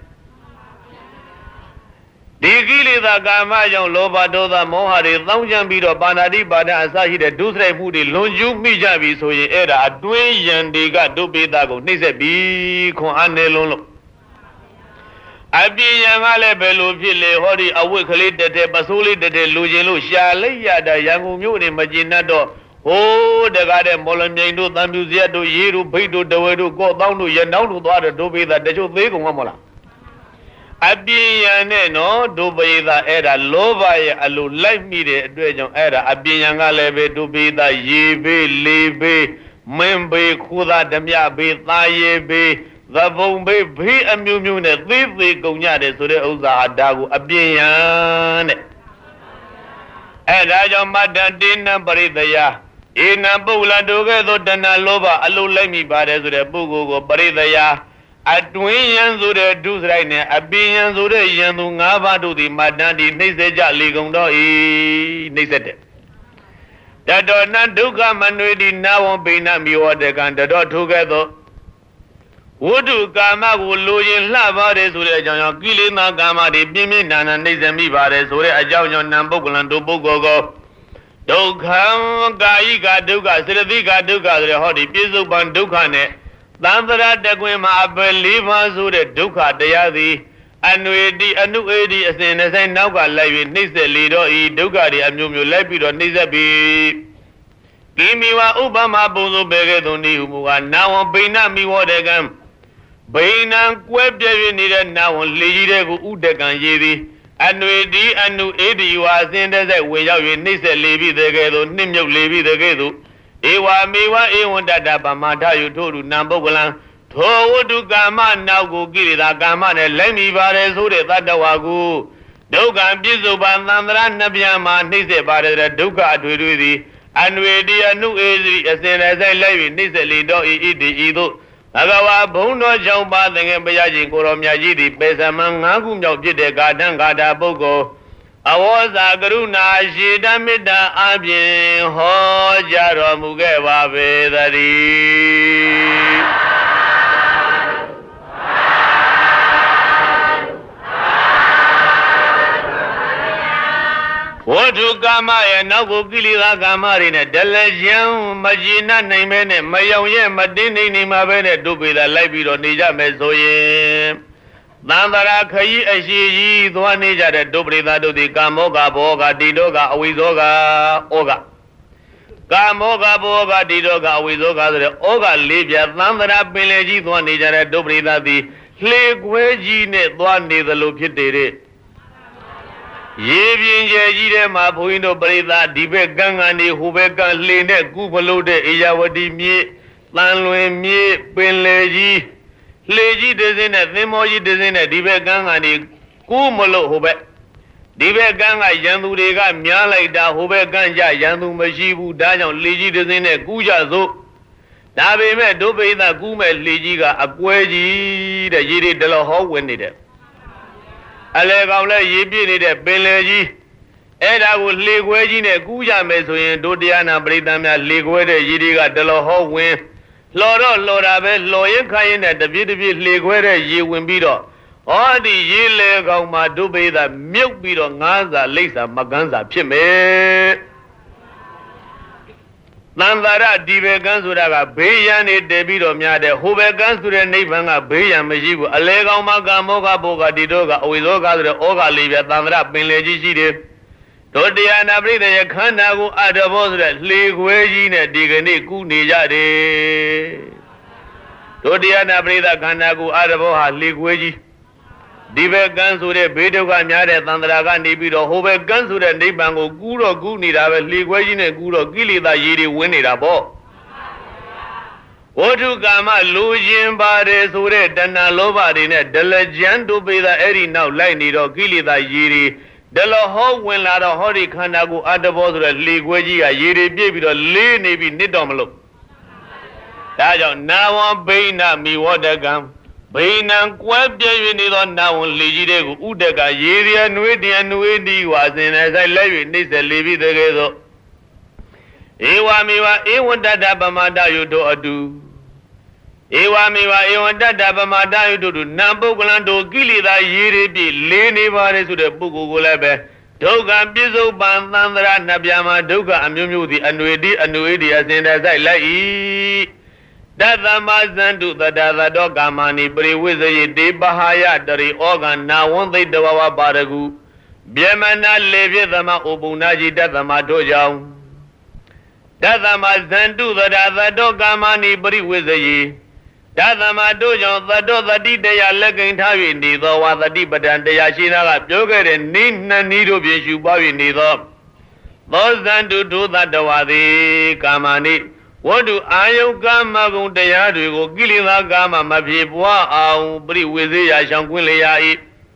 ဒီကိလေသာကာမကြောင့်လောဘဒေါသမောဟတွေတောင်းကြံပြီးတော့ပါဏာတိပါဒအစရှိတဲ့ဒုစရိုက်မှုတွေလွန်ကျူးမိကြပြီဆိုရင်အဲ့ဒါအတွင်းယံတွေကဒုပိသကိုနှိမ့်ဆက်ပြီးခွန်အားနေလုံးလို့အပြင်းယံကလည်းဘယ်လိုဖြစ်လေဟောဒီအဝတ်ကလေးတက်တဲ့ပစိုးလေးတက်တဲ့လူချင်းလို့ရှာလိုက်ရတာရန်ကုန်မြို့နေမကျင်တတ်တော့ဟိုးတကားတဲ့မော်လမြိုင်တို့တန်ပြူစရက်တို့ရေတို့ဖိတ်တို့တဝဲတို့ကော့တောင်းတို့ရနောင်းတို့သွားတဲ့ဒုပိသတချို့သေးကုန်မှာမလားအပြင်းယံနဲ့နော်ဒုပိသအဲ့ဒါလောဘရဲ့အလိုလိုက်မိတဲ့အတွက်ကြောင့်အဲ့ဒါအပြင်းယံကလည်းပဲဒုပိသရေဘေးလေဘေးမင်းဘေးခူသာဓမြဘေးသားရေဘေးသဘုံဘေးဘေးအမျိုးမျိုးနဲ့သေးသေးကုန်ကြတယ်ဆိုတဲ့ဥစ္စာအတားကိုအပြင်းယံတဲ့အဲ့ဒါကြောင့်မတ္တတိနံပရိတယဧနံပုဂ္ဂလတို့ကဲ့သို့တဏှာလောဘအလိုလိုက်မိပါတယ်ဆိုတဲ့ပုဂ္ဂိုလ်ကိုပရိတယအတွင်းယံဆိုတဲ့ဒုစရိုက်နဲ့အပြင်းယံဆိုတဲ့ယံသူ၅ပါးတို့သည်မတ္တတိနှိမ့်စေကြလေကုန်တော့၏နှိမ့်ဆက်တဲ့တတောနဒုက္ခမနွေတိနာဝံဘိနမိဝတကံတတောထိုကဲ့သို့ဝိတုကာမကိုလိုရင်လှပါတယ်ဆိုတဲ့အကြောင်းကြောင့်ကိလေသာကာမတွေပြင်းပြင်းထန်ထန်နှိမ့်ဆက်မိပါတယ်ဆိုတဲ့အကြောင်းကြောင့်နံပုဂ္ဂလံတို့ပုဂ္ဂိုလ်ကိုဒုက္ခကာယိကဒုက္ခစေတသိကဒုက္ခဆိုတဲ့ဟောဒီပြစ္ဆုတ်ပံဒုက္ခနဲ့သံသရတကွင်မှာအပယ်လေးပါးဆိုတဲ့ဒုက္ခတရားသည်အနွေတိအနုအေတိအစဉ်နဲ့ဆိုင်နောက်ကလိုက်၍နှိမ့်ဆက်လေတော့ဤဒုက္ခတွေအမျိုးမျိုးလိုက်ပြီးတော့နှိမ့်ဆက်ပြီးကိမိဝဥပမာပုံစုပေကဲ့သို့နေဟုမူကားနာဝံဘိနမိဝတကံဘိနံကွဲပြဲ၍နေတဲ့နာဝံလေကြီးတဲ့ကိုဥဒကံရေးသည်အနွေတိအနုအေတိဝါအစဉ်တဲ့ဆိုင်ဝင်ရောက်၍နှိမ့်ဆက်လေပြီးတဲ့ကဲ့သို့နှိမ့်မြုပ်လေပြီးတဲ့ကဲ့သို့ဧဝမေဝဧဝံတတပမထယုထို့သူနံပုဂ္ဂလံထိုဝတ္တုကာမနောက်ကိုကိရိတာကာမနဲ့လိုက်မိပါတယ်ဆိုတဲ့တတ္တဝါကိုဒုက္ခပြစ္ဆုတ်ပံသံသရနှစ်ပြန်မှာနှိမ့်ဆက်ပါတယ်တဲ့ဒုက္ခအထွေထွေသည်အနွေတိအနုအေတိအစဉ်နဲ့ဆိုင်လိုက်၍နှိမ့်ဆက်လေတော့ဤဣတိဤသို့ဘဂဝါဘုံတော်ကြောင့်ပါသင်္ကေဘုရားရှင်ကိုရောမြတ်ကြီးသည်ပေသမံ၅ခုမြောက်ဖြစ်တဲ့ဂါထံဂါထာပုဂ္ဂိုလ်အဝေါဇာကရုဏာရှိတမေတ္တာအပြင်ဟောကြားတော်မူခဲ့ပါပေသတည်းဝတ္ထုကာမရဲ့နောက်ကိုကိလေသာကာမတွေနဲ့ဒလယံမကြည်နှနိုင်မဲနဲ့မယောင်ရဲ့မတင်းနေနေမှာပဲနဲ့ဒုပေသာလိုက်ပြီးတော့နေကြမယ်ဆိုရင်သံသရာခရီးအရှိကြီးသွားနေကြတဲ့ဒုပရိသတို့သည်ကာမောကဘောကတိတောကအဝိဇောကဩကကာမောကဘောကတိတောကအဝိဇောကဆိုတဲ့ဩကလေးပြသံသရာပင်လေကြီးသွားနေကြတဲ့ဒုပရိသသည်လှေခွဲကြီးနဲ့သွားနေသလိုဖြစ်တဲ့ရေပြင်းကျဲကြီးထဲမှာဘုန်းကြီးတို့ပရိသတ်ဒီဘက်ကန်းကနေဟိုဘက်ကလှေနဲ့ကုဖလို့တဲ့အေယဝတီမြေတန်လွင်မြေပင်လေကြီးလှေကြီးတစ်စင်းနဲ့သင်္ဘောကြီးတစ်စင်းနဲ့ဒီဘက်ကန်းကနေကူးမလို့ဟိုဘက်ဒီဘက်ကန်းကရန်သူတွေကများလိုက်တာဟိုဘက်ကန်းကြရန်သူမရှိဘူးဒါကြောင့်လှေကြီးတစ်စင်းနဲ့ကူးကြစို့ဒါပေမဲ့ဒုပိသကူးမဲ့လှေကြီးကအကွဲကြီးတဲ့ရေတွေတလဟောဝင်နေတယ်အလေကောင်လည်းရေပြည့်နေတဲ့ပင်လေကြီးအဲ့ဒါကိုလှေခွဲကြီးနဲ့ကူးကြမယ်ဆိုရင်ဒုတရားနာပရိသတ်များလှေခွဲတဲ့ရေတွေကတလဟောဝင်လှော်တော့လှော်တာပဲလှော်ရင်ခိုင်းရင်တပြည့်တပြည့်လှေခွဲတဲ့ရေဝင်ပြီးတော့ဟောဒီရေလေကောင်မှာဒုပိသမြုပ်ပြီးတော့ငါးစာလိမ့်စာမကန်းစာဖြစ်မယ်သံဃာရဒီဘကန်းဆိုတာကဘေးရန်နေတည်ပြီးတော့များတဲ့ဟိုဘကန်းဆိုတဲ့နိဗ္ဗာန်ကဘေးရန်မရှိဘူးအလေကောင်မှာကာမောကဘောကတိတော့ကအဝိဇောကဆိုတဲ့ဩဃလေးပြသံဃာရပင်လေကြီးရှိတယ်ဒုတရားနာပရိသေယခန္ဓာကိုအတဘောဆိုတဲ့လှေခွဲကြီးနဲ့ဒီကနေ့ကူးနေကြတယ်ဒုတရားနာပရိသခန္ဓာကိုအတဘောဟာလှေခွဲကြီးဒီဘက်ကန်းဆိုတဲ့ဘေးဒုက္ခများတဲ့သံဃာကနေပြီးတော့ဟိုဘက်ကန်းဆိုတဲ့နိဗ္ဗာန်ကိုကူးတော့ကူးနေတာပဲလှေခွဲကြီးနဲ့ကူးတော့ကိလေသာရေတွေဝင်နေတာပေါ့ဝတ္ထုကာမလူချင်းပါတယ်ဆိုတဲ့တဏှာလောဘတွေနဲ့ဒလကြံတို့ပေတာအဲ့ဒီနောက်လိုက်နေတော့ကိလေသာရေတွေဒလဟောဝင်လာတော့ဟောဒီခန္ဓာကိုအတဘောဆိုတဲ့လှေခွဲကြီးကရေတွေပြည့်ပြီးတော့လေးနေပြီးနစ်တော့မလို့ဒါဒါကြောင့်နာဝံဘိနမိဝတကံဘိနံကွဲပြည့်၍နေသောနာဝံလေကြီးတွေကိုဥဒကရေရနွေးတည်းနွေးဒီဝါစင်တဲ့ဆိုင်လက်၍နှိမ့်ဆက်လေပြီးတကယ်သောဧဝမေဝဧဝတ္တပမတယုတောအတုဧဝမေဝဧဝတ္တပမတယုတောနံပုဂ္ဂလံတို့ကိလေသာရေရပြည့်လေးနေပါလေဆိုတဲ့ပုဂ္ဂိုလ်ကိုလည်းပဲဒုက္ခပြစ္ဆုတ်ပံသံသရနှပြမှာဒုက္ခအမျိုးမျိုးသည်အနွေတိအနွေတိအစဉ်တစိုက်လိုက်၏တသမဇန္တုတတသတောကာမဏိပရိဝိဇယေတေပဟာယတရိဩဃနာဝံသိတဝဝပါရကုဗျမနာလေပြသမဩပုဏ္ဏကြီးတသမတို့ကြောင့်တသမဇန္တုတတသတောကာမဏိပရိဝိဇယေတသမတို့ကြောင့်သတ္တောတတိတရားလက်ကိန်ထား၍နေသောဝါတတိပဒံတရားရှိနာကပြောခဲ့တဲ့နိနှစ်နည်းတို့ဖြင့်ရှုပွား၍နေသောသောဇန္တုဒုသတ္တဝါသည်ကာမဏိဝတ္တုအာယုကာမဂုဏ်တရားတွေကိုကိလေသာကာမမဖြစ်ပွားအောင်ပရိဝေစေယရှောင်ကွင်းလေရ၏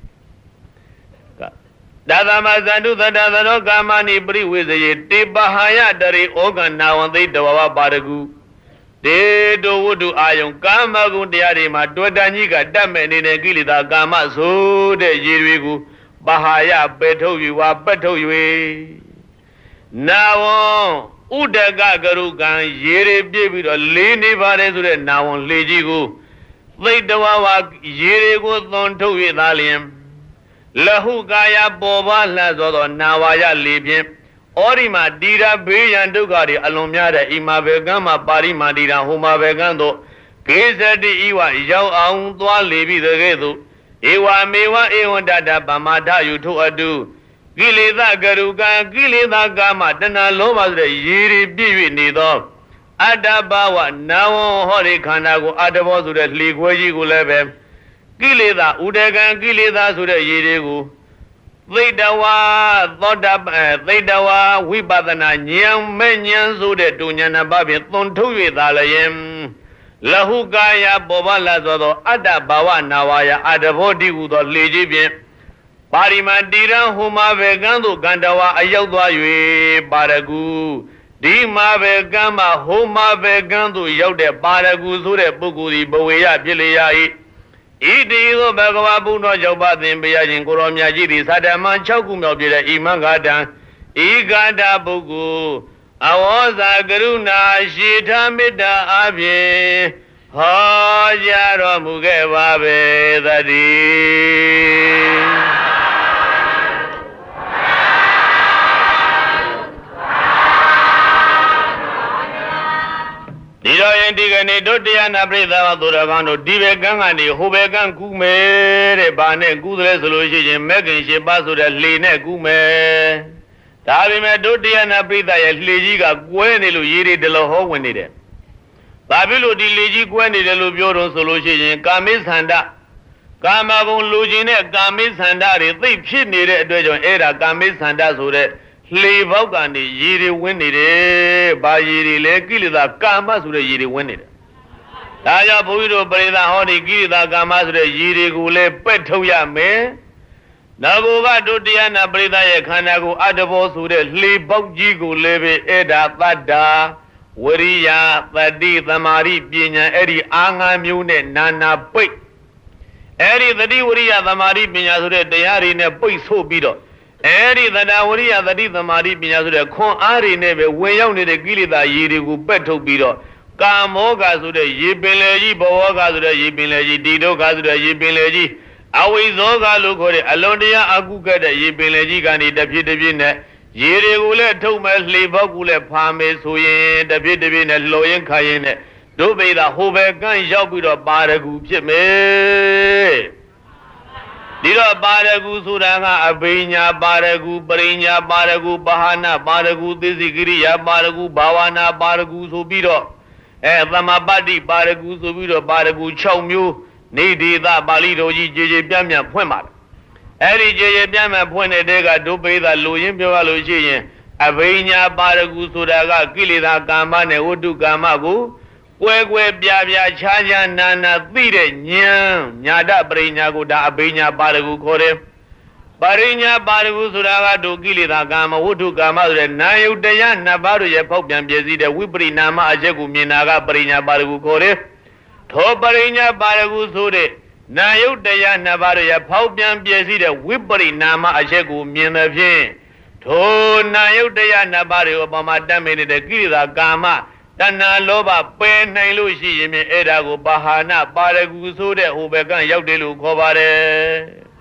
တသမဇန္တုသတ္တသရောကာမဏိပရိဝေစေယတေပဟာယတရိဩဃနာဝံသိတဝဝပါရကုတေတောဝတ္တုအာယုကာမဂုဏ်တရားတွေမှာတွေ့တန်ကြီးကတတ်မဲ့နေတဲ့ကိလေသာကာမဆိုတဲ့ရေတွေကိုပဟာယပယ်ထုတ်၍ဝါပက်ထုတ်၍နာဝံဥဒကကရုကံရေတွေပြည့်ပြီးတော့လေးနေပါတယ်ဆိုတဲ့နာဝံလေကြီးကိုသိတဝဝရေတွေကိုသွန်ထုတ်၍သာလျင်လဟုကာယပေါ်ပါလှသောသောနာဝါယလေဖြင့်ဩရိမာတိရာဘေးရန်ဒုက္ခတွေအလွန်များတဲ့ဣမာဘေကံမှာပါရိမာတိရာဟိုမာဘေကံတို့ကေဇတိဤဝရောက်အောင်သွားလေပြီးတကဲ့သို့ဧဝမေဝဧဝတ္တပမထယုထုအတုကိလေသာကရုကံကိလေသာကာမတဏှာလောဘဆိုတဲ့ရေတွေပြည့်၍နေသောအတ္တဘဝနာဝံဟောဒီခန္ဓာကိုအတ္တဘောဆိုတဲ့လှေခွဲကြီးကိုလည်းပဲကိလေသာဥဒကံကိလေသာဆိုတဲ့ရေတွေကိုသိတဝါသောတပသိတဝါဝိပဿနာဉာဏ်မဲ့ဉာဏ်ဆိုတဲ့တုဉာဏဘဖြင့်သွန်ထုတ်၍သာလျင်လဟုကာယပေါ်ပါလာသောသောအတ္တဘဝနာဝါယအတ္တဘောတိဟုသောလှေကြီးဖြင့်ပါရိမာတိရဟိုမာဘေကံသို့ကန္တဝါအရောက်သွား၍ပါရဂုဒီမာဘေကံမှာဟိုမာဘေကံသို့ရောက်တဲ့ပါရဂုဆိုတဲ့ပုဂ္ဂိုလ်ဒီဘဝေယဖြစ်လေရ၏ဣတိသောဘဂဝါဘုံတော်ကြောင့်ပါသင်ပေးရခြင်းကိုရောမြတ်ကြီးသည်သတ္တမံ၆ခုမြောက်ပြည့်တဲ့ဣမံဂါတံဤဂါတပုဂ္ဂိုလ်အဝေါဇာကရုဏာရှိထာမေတ္တာအဖြင့်ဟောကြားတော်မူခဲ့ပါပေသတည်းဒီတော့ရင်ဒီကနေ့တို့တရားနာပရိသတ်သူတော်ကောင်းတို့ဒီဘက်ကန်းကနေဟိုဘက်ကန်းကူးမယ်တဲ့ဘာနဲ့ကူးသလဲဆိုလို့ရှိရင်မက်ကင်ရှိပါဆိုတဲ့လှေနဲ့ကူးမယ်ဒါပေမဲ့တို့တရားနာပရိသတ်ရဲ့လှေကြီးကကွဲနေလို့ရေတွေတလောဟောဝင်နေတယ်ဘာဖြစ်လို့ဒီလှေကြီးကွဲနေတယ်လို့ပြောတော့ဆိုလို့ရှိရင်ကာမိသန္တကာမဂုဏ်လူချင်းနဲ့ကာမိသန္တတွေသိဖြစ်နေတဲ့အတွက်ကြောင့်အဲ့ဒါကာမိသန္တဆိုတဲ့လှေပေါက်ကနေရေတွေဝင်နေတယ်။ဘာရေတွေလဲကိလေသာကာမဆိုတဲ့ရေတွေဝင်နေတယ်။ဒါကြောင့်ဘုန်းကြီးတို့ပရိသတ်ဟောဒီကိလေသာကာမဆိုတဲ့ရေတွေကိုလည်းပက်ထုတ်ရမယ်။နောက်ဘုကတို့တရားနာပရိသတ်ရဲ့ခန္ဓာကိုအတ္တဘောဆိုတဲ့လှေပေါက်ကြီးကိုလည်းပဲအဲ့ဒါတတ္တာဝရိယသတိသမာဓိပညာအဲ့ဒီအာငါမျိုးနဲ့နာနာပိတ်အဲ့ဒီသတိဝရိယသမာဓိပညာဆိုတဲ့တရားတွေနဲ့ပိတ်ဆို့ပြီးတော့အဲ့ဒီသတ္တဝရိယသတိသမာဓိပညာဆိုတဲ့ခွန်အားတွေနဲ့ပဲဝင်ရောက်နေတဲ့ကိလေသာရေတွေကိုပက်ထုတ်ပြီးတော့ကာမောဂဆိုတဲ့ရေပင်လေကြီးဘဝဂဆိုတဲ့ရေပင်လေကြီးတိဒုက္ခဆိုတဲ့ရေပင်လေကြီးအဝိဇ္ဇောဂလို့ခေါ်တဲ့အလွန်တရာအကုကတဲ့ရေပင်လေကြီးကနေတပြည့်တပြည့်နဲ့ရေတွေကိုလည်းထုတ်မဲ့လှေပေါက်ကူလည်းဖာမယ်ဆိုရင်တပြည့်တပြည့်နဲ့လှော်ရင်ခါရင်နဲ့ဒုဗေဒဟိုဘက်ကန်းရောက်ပြီးတော့ပါရဂူဖြစ်မယ်ဒီတော့ပါရဂုဆိုတာကအဘိညာပါရဂုပရိညာပါရဂုပဟာနာပါရဂုသိသိကိရိယာပါရဂုဘာဝနာပါရဂုဆိုပြီးတော့အဲသမပတ္တိပါရဂုဆိုပြီးတော့ပါရဂု၆မျိုးနေဒေသပါဠိတော်ကြီးကြေကြေပြန့်ပြန့်ဖွင့်ပါတယ်အဲ့ဒီကြေကြေပြန့်ပြန့်ဖွင့်တဲ့တဲကဒုပိသလူရင်းပြောရလို့ရှိရင်အဘိညာပါရဂုဆိုတာကကိလေသာကာမနဲ့ဝတ္ထုကာမကိုကွဲကွဲပြားပြားခြားခြားနာနာသိတဲ့ဉာဏ်ညာတပရိညာကိုဒါအဘိညာပါရဂုခေါ်တယ်ပါရိညာပါရဂုဆိုတာကဒုကိလေသာကာမဝတ္ထုကာမဆိုတဲ့နာယုတ်တရားနှစ်ပါးတို့ရဲ့ဖောက်ပြန်ပြည့်စည်တဲ့ဝိပရိနာမအချက်ကိုမြင်တာကပရိညာပါရဂုခေါ်တယ်ထောပရိညာပါရဂုဆိုတဲ့နာယုတ်တရားနှစ်ပါးတို့ရဲ့ဖောက်ပြန်ပြည့်စည်တဲ့ဝိပရိနာမအချက်ကိုမြင်တဲ့ဖြင့်ထိုနာယုတ်တရားနှစ်ပါးတွေကိုပမာတတ်မိနေတဲ့ကိလေသာကာမတဏှာလောဘပယ်နိုင်လို့ရှိရင်မြင်အဲ့ဒါကိုပါဟာနာပါရဂုဆိုတဲ့ဟိုဘက်ကရောက်တယ်လို့ခေါ်ပါတယ်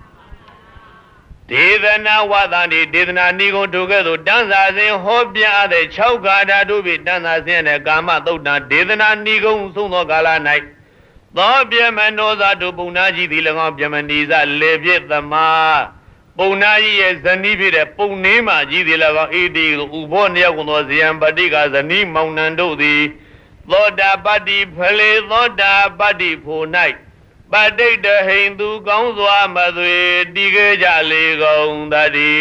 ဒေသနာဝသန္တိဒေသနာနိဂုံတို့ကဲ့သို့တန်းစာစဉ်ဟောပြတဲ့၆ဂါထာတို့ဖြင့်တန်းစာစဉ်နဲ့ကာမသုတ်တံဒေသနာနိဂုံသုံးသောကာလ၌သောပြမနောဇာတို့ပုံနာကြီးသည်၎င်းပြမဏီဇလေပြည့်သမာပုံနာကြီးရဲ့ဇနီးဖြစ်တဲ့ပုံနှင်းမကြီးသည်၎င်းဣတိဥဘောနယောက်သောဇယံပတိကဇနီးမောင်နှံတို့သည်သောတာပတ္တိဖလေသောတာပတ္တိဖို့၌ပဋိတ္တဟိန္သူကောင်းစွာမသွေတည်ခဲ့ကြလေကုန်တ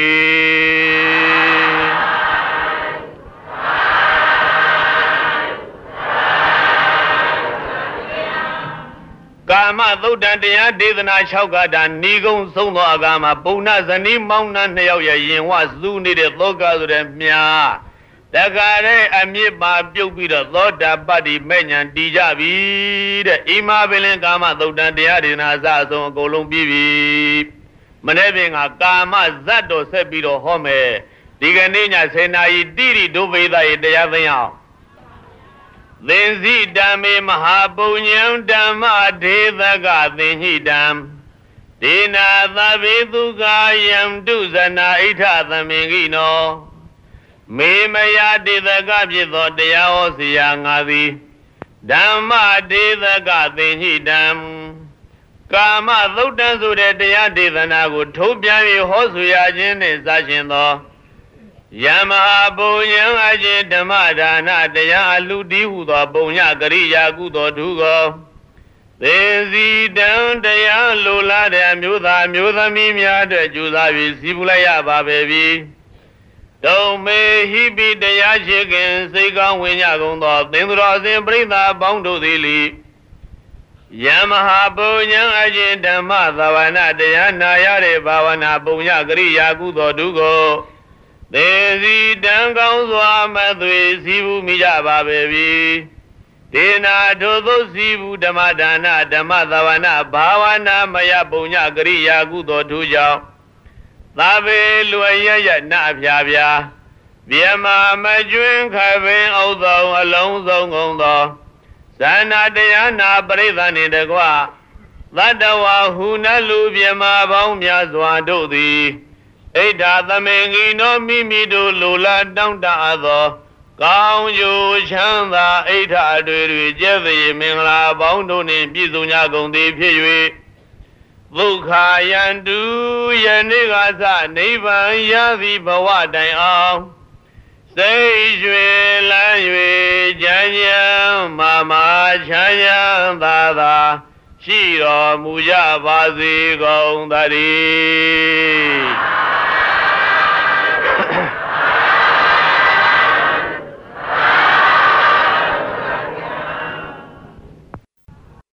ည်းကာမသုတ်တံတရားဒေသနာ၆ဂါထာဏီကုံဆုံးသောအခါမှာပုံနာဇနီးမောင်နှံနှစ်ယောက်ရဲ့ယင်ဝစုနေတဲ့သောကဆိုတဲ့မြာတခါတည်းအမြစ်ပါပြုတ်ပြီးတော့သောတာပတ္တိမဲ့ညာတည်ကြပြီတဲ့ဣမာပင်လင်ကာမသုတ်တံတရားဒေသနာအစအဆုံးအကုန်လုံးပြီးပြီမနေ့ပင်ကကာမဇတ်တော်ဆက်ပြီးတော့ဟောမယ်ဒီကနေ့ညဆယ်နာရီတိရိဒုဗေဒရေတရားသိအောင်သင်္စီဓမ္မေမဟာပုညံဓမ္မဒေသကသင်္ဟိတံဒေနာသဗေသုခာယံတုဇနာဣထသမင်ကိနောမေမယဒေသကဖြစ်သောတရားဟောစရာငါသည်ဓမ္မဒေသကသင်္ဟိတံကာမသုတ်တံဆိုတဲ့တရားဒေသနာကိုထုတ်ပြန်၍ဟောဆိုရခြင်းနှင့်စရှင်သောယမဟာပုံညံအခြင်းဓမ္မဒါနတရားအလူတီးဟုသောပုံညကရိယာကုသိုလ်ထူကောသေစီတံတရားလိုလားတဲ့အမျိုးသားမျိုးသမီးများအတွက်ကြိုးစားပြီးစီးပူလိုက်ရပါပဲပြီတုံမေဟိပိတရားရှိခင်စိတ်ကောင်းဝင်ကြကုန်သောသင်္သူတော်စဉ်ပရိသတ်ပေါင်းတို့သည်လီယမဟာပုံညံအခြင်းဓမ္မသဝနာတရားနာရတဲ့ဘာဝနာပုံညကရိယာကုသိုလ်ထူကောသေစီတံကောင်းစွာမသွေစီဘူးမိကြပါပဲပြီဒေနာထိုသို့စီဘူးဓမ္မဒါနဓမ္မသဝနာဘာဝနာမယပုံညကရိယာကုသိုလ်ထူကြောင့်သာဝေလွယ်ရရနဖြာဖြာဗျမမကျွင်းခပင်ဥသောအလုံးစုံကုန်သောဇာနာတရားနာပရိသတ်နှင့်တကွသတ္တဝါဟုနလူဗျမပေါင်းများစွာတို့သည်ဣဋ္ဌသမေငိနောမိမိတို့လိုလားတောင်းတအပ်သောကောင်းကျိုးချမ်းသာဣဋ္ဌအတွေ့တွေကျက်သည်မင်္ဂလာပေါင်းတို့နှင့်ပြည့်စုံကြကုန်သည်ဖြစ်၍ဒုက္ခယန္တုယနေ့ကစနိဗ္ဗာန်ရသည်ဘဝတိုင်အောင်စိတ်ရွှေလန်း၍ကြံ့ကြံမာမာချမ်းချမ်းသာသာရှိတော်မူကြပါစေကုန်သတည်း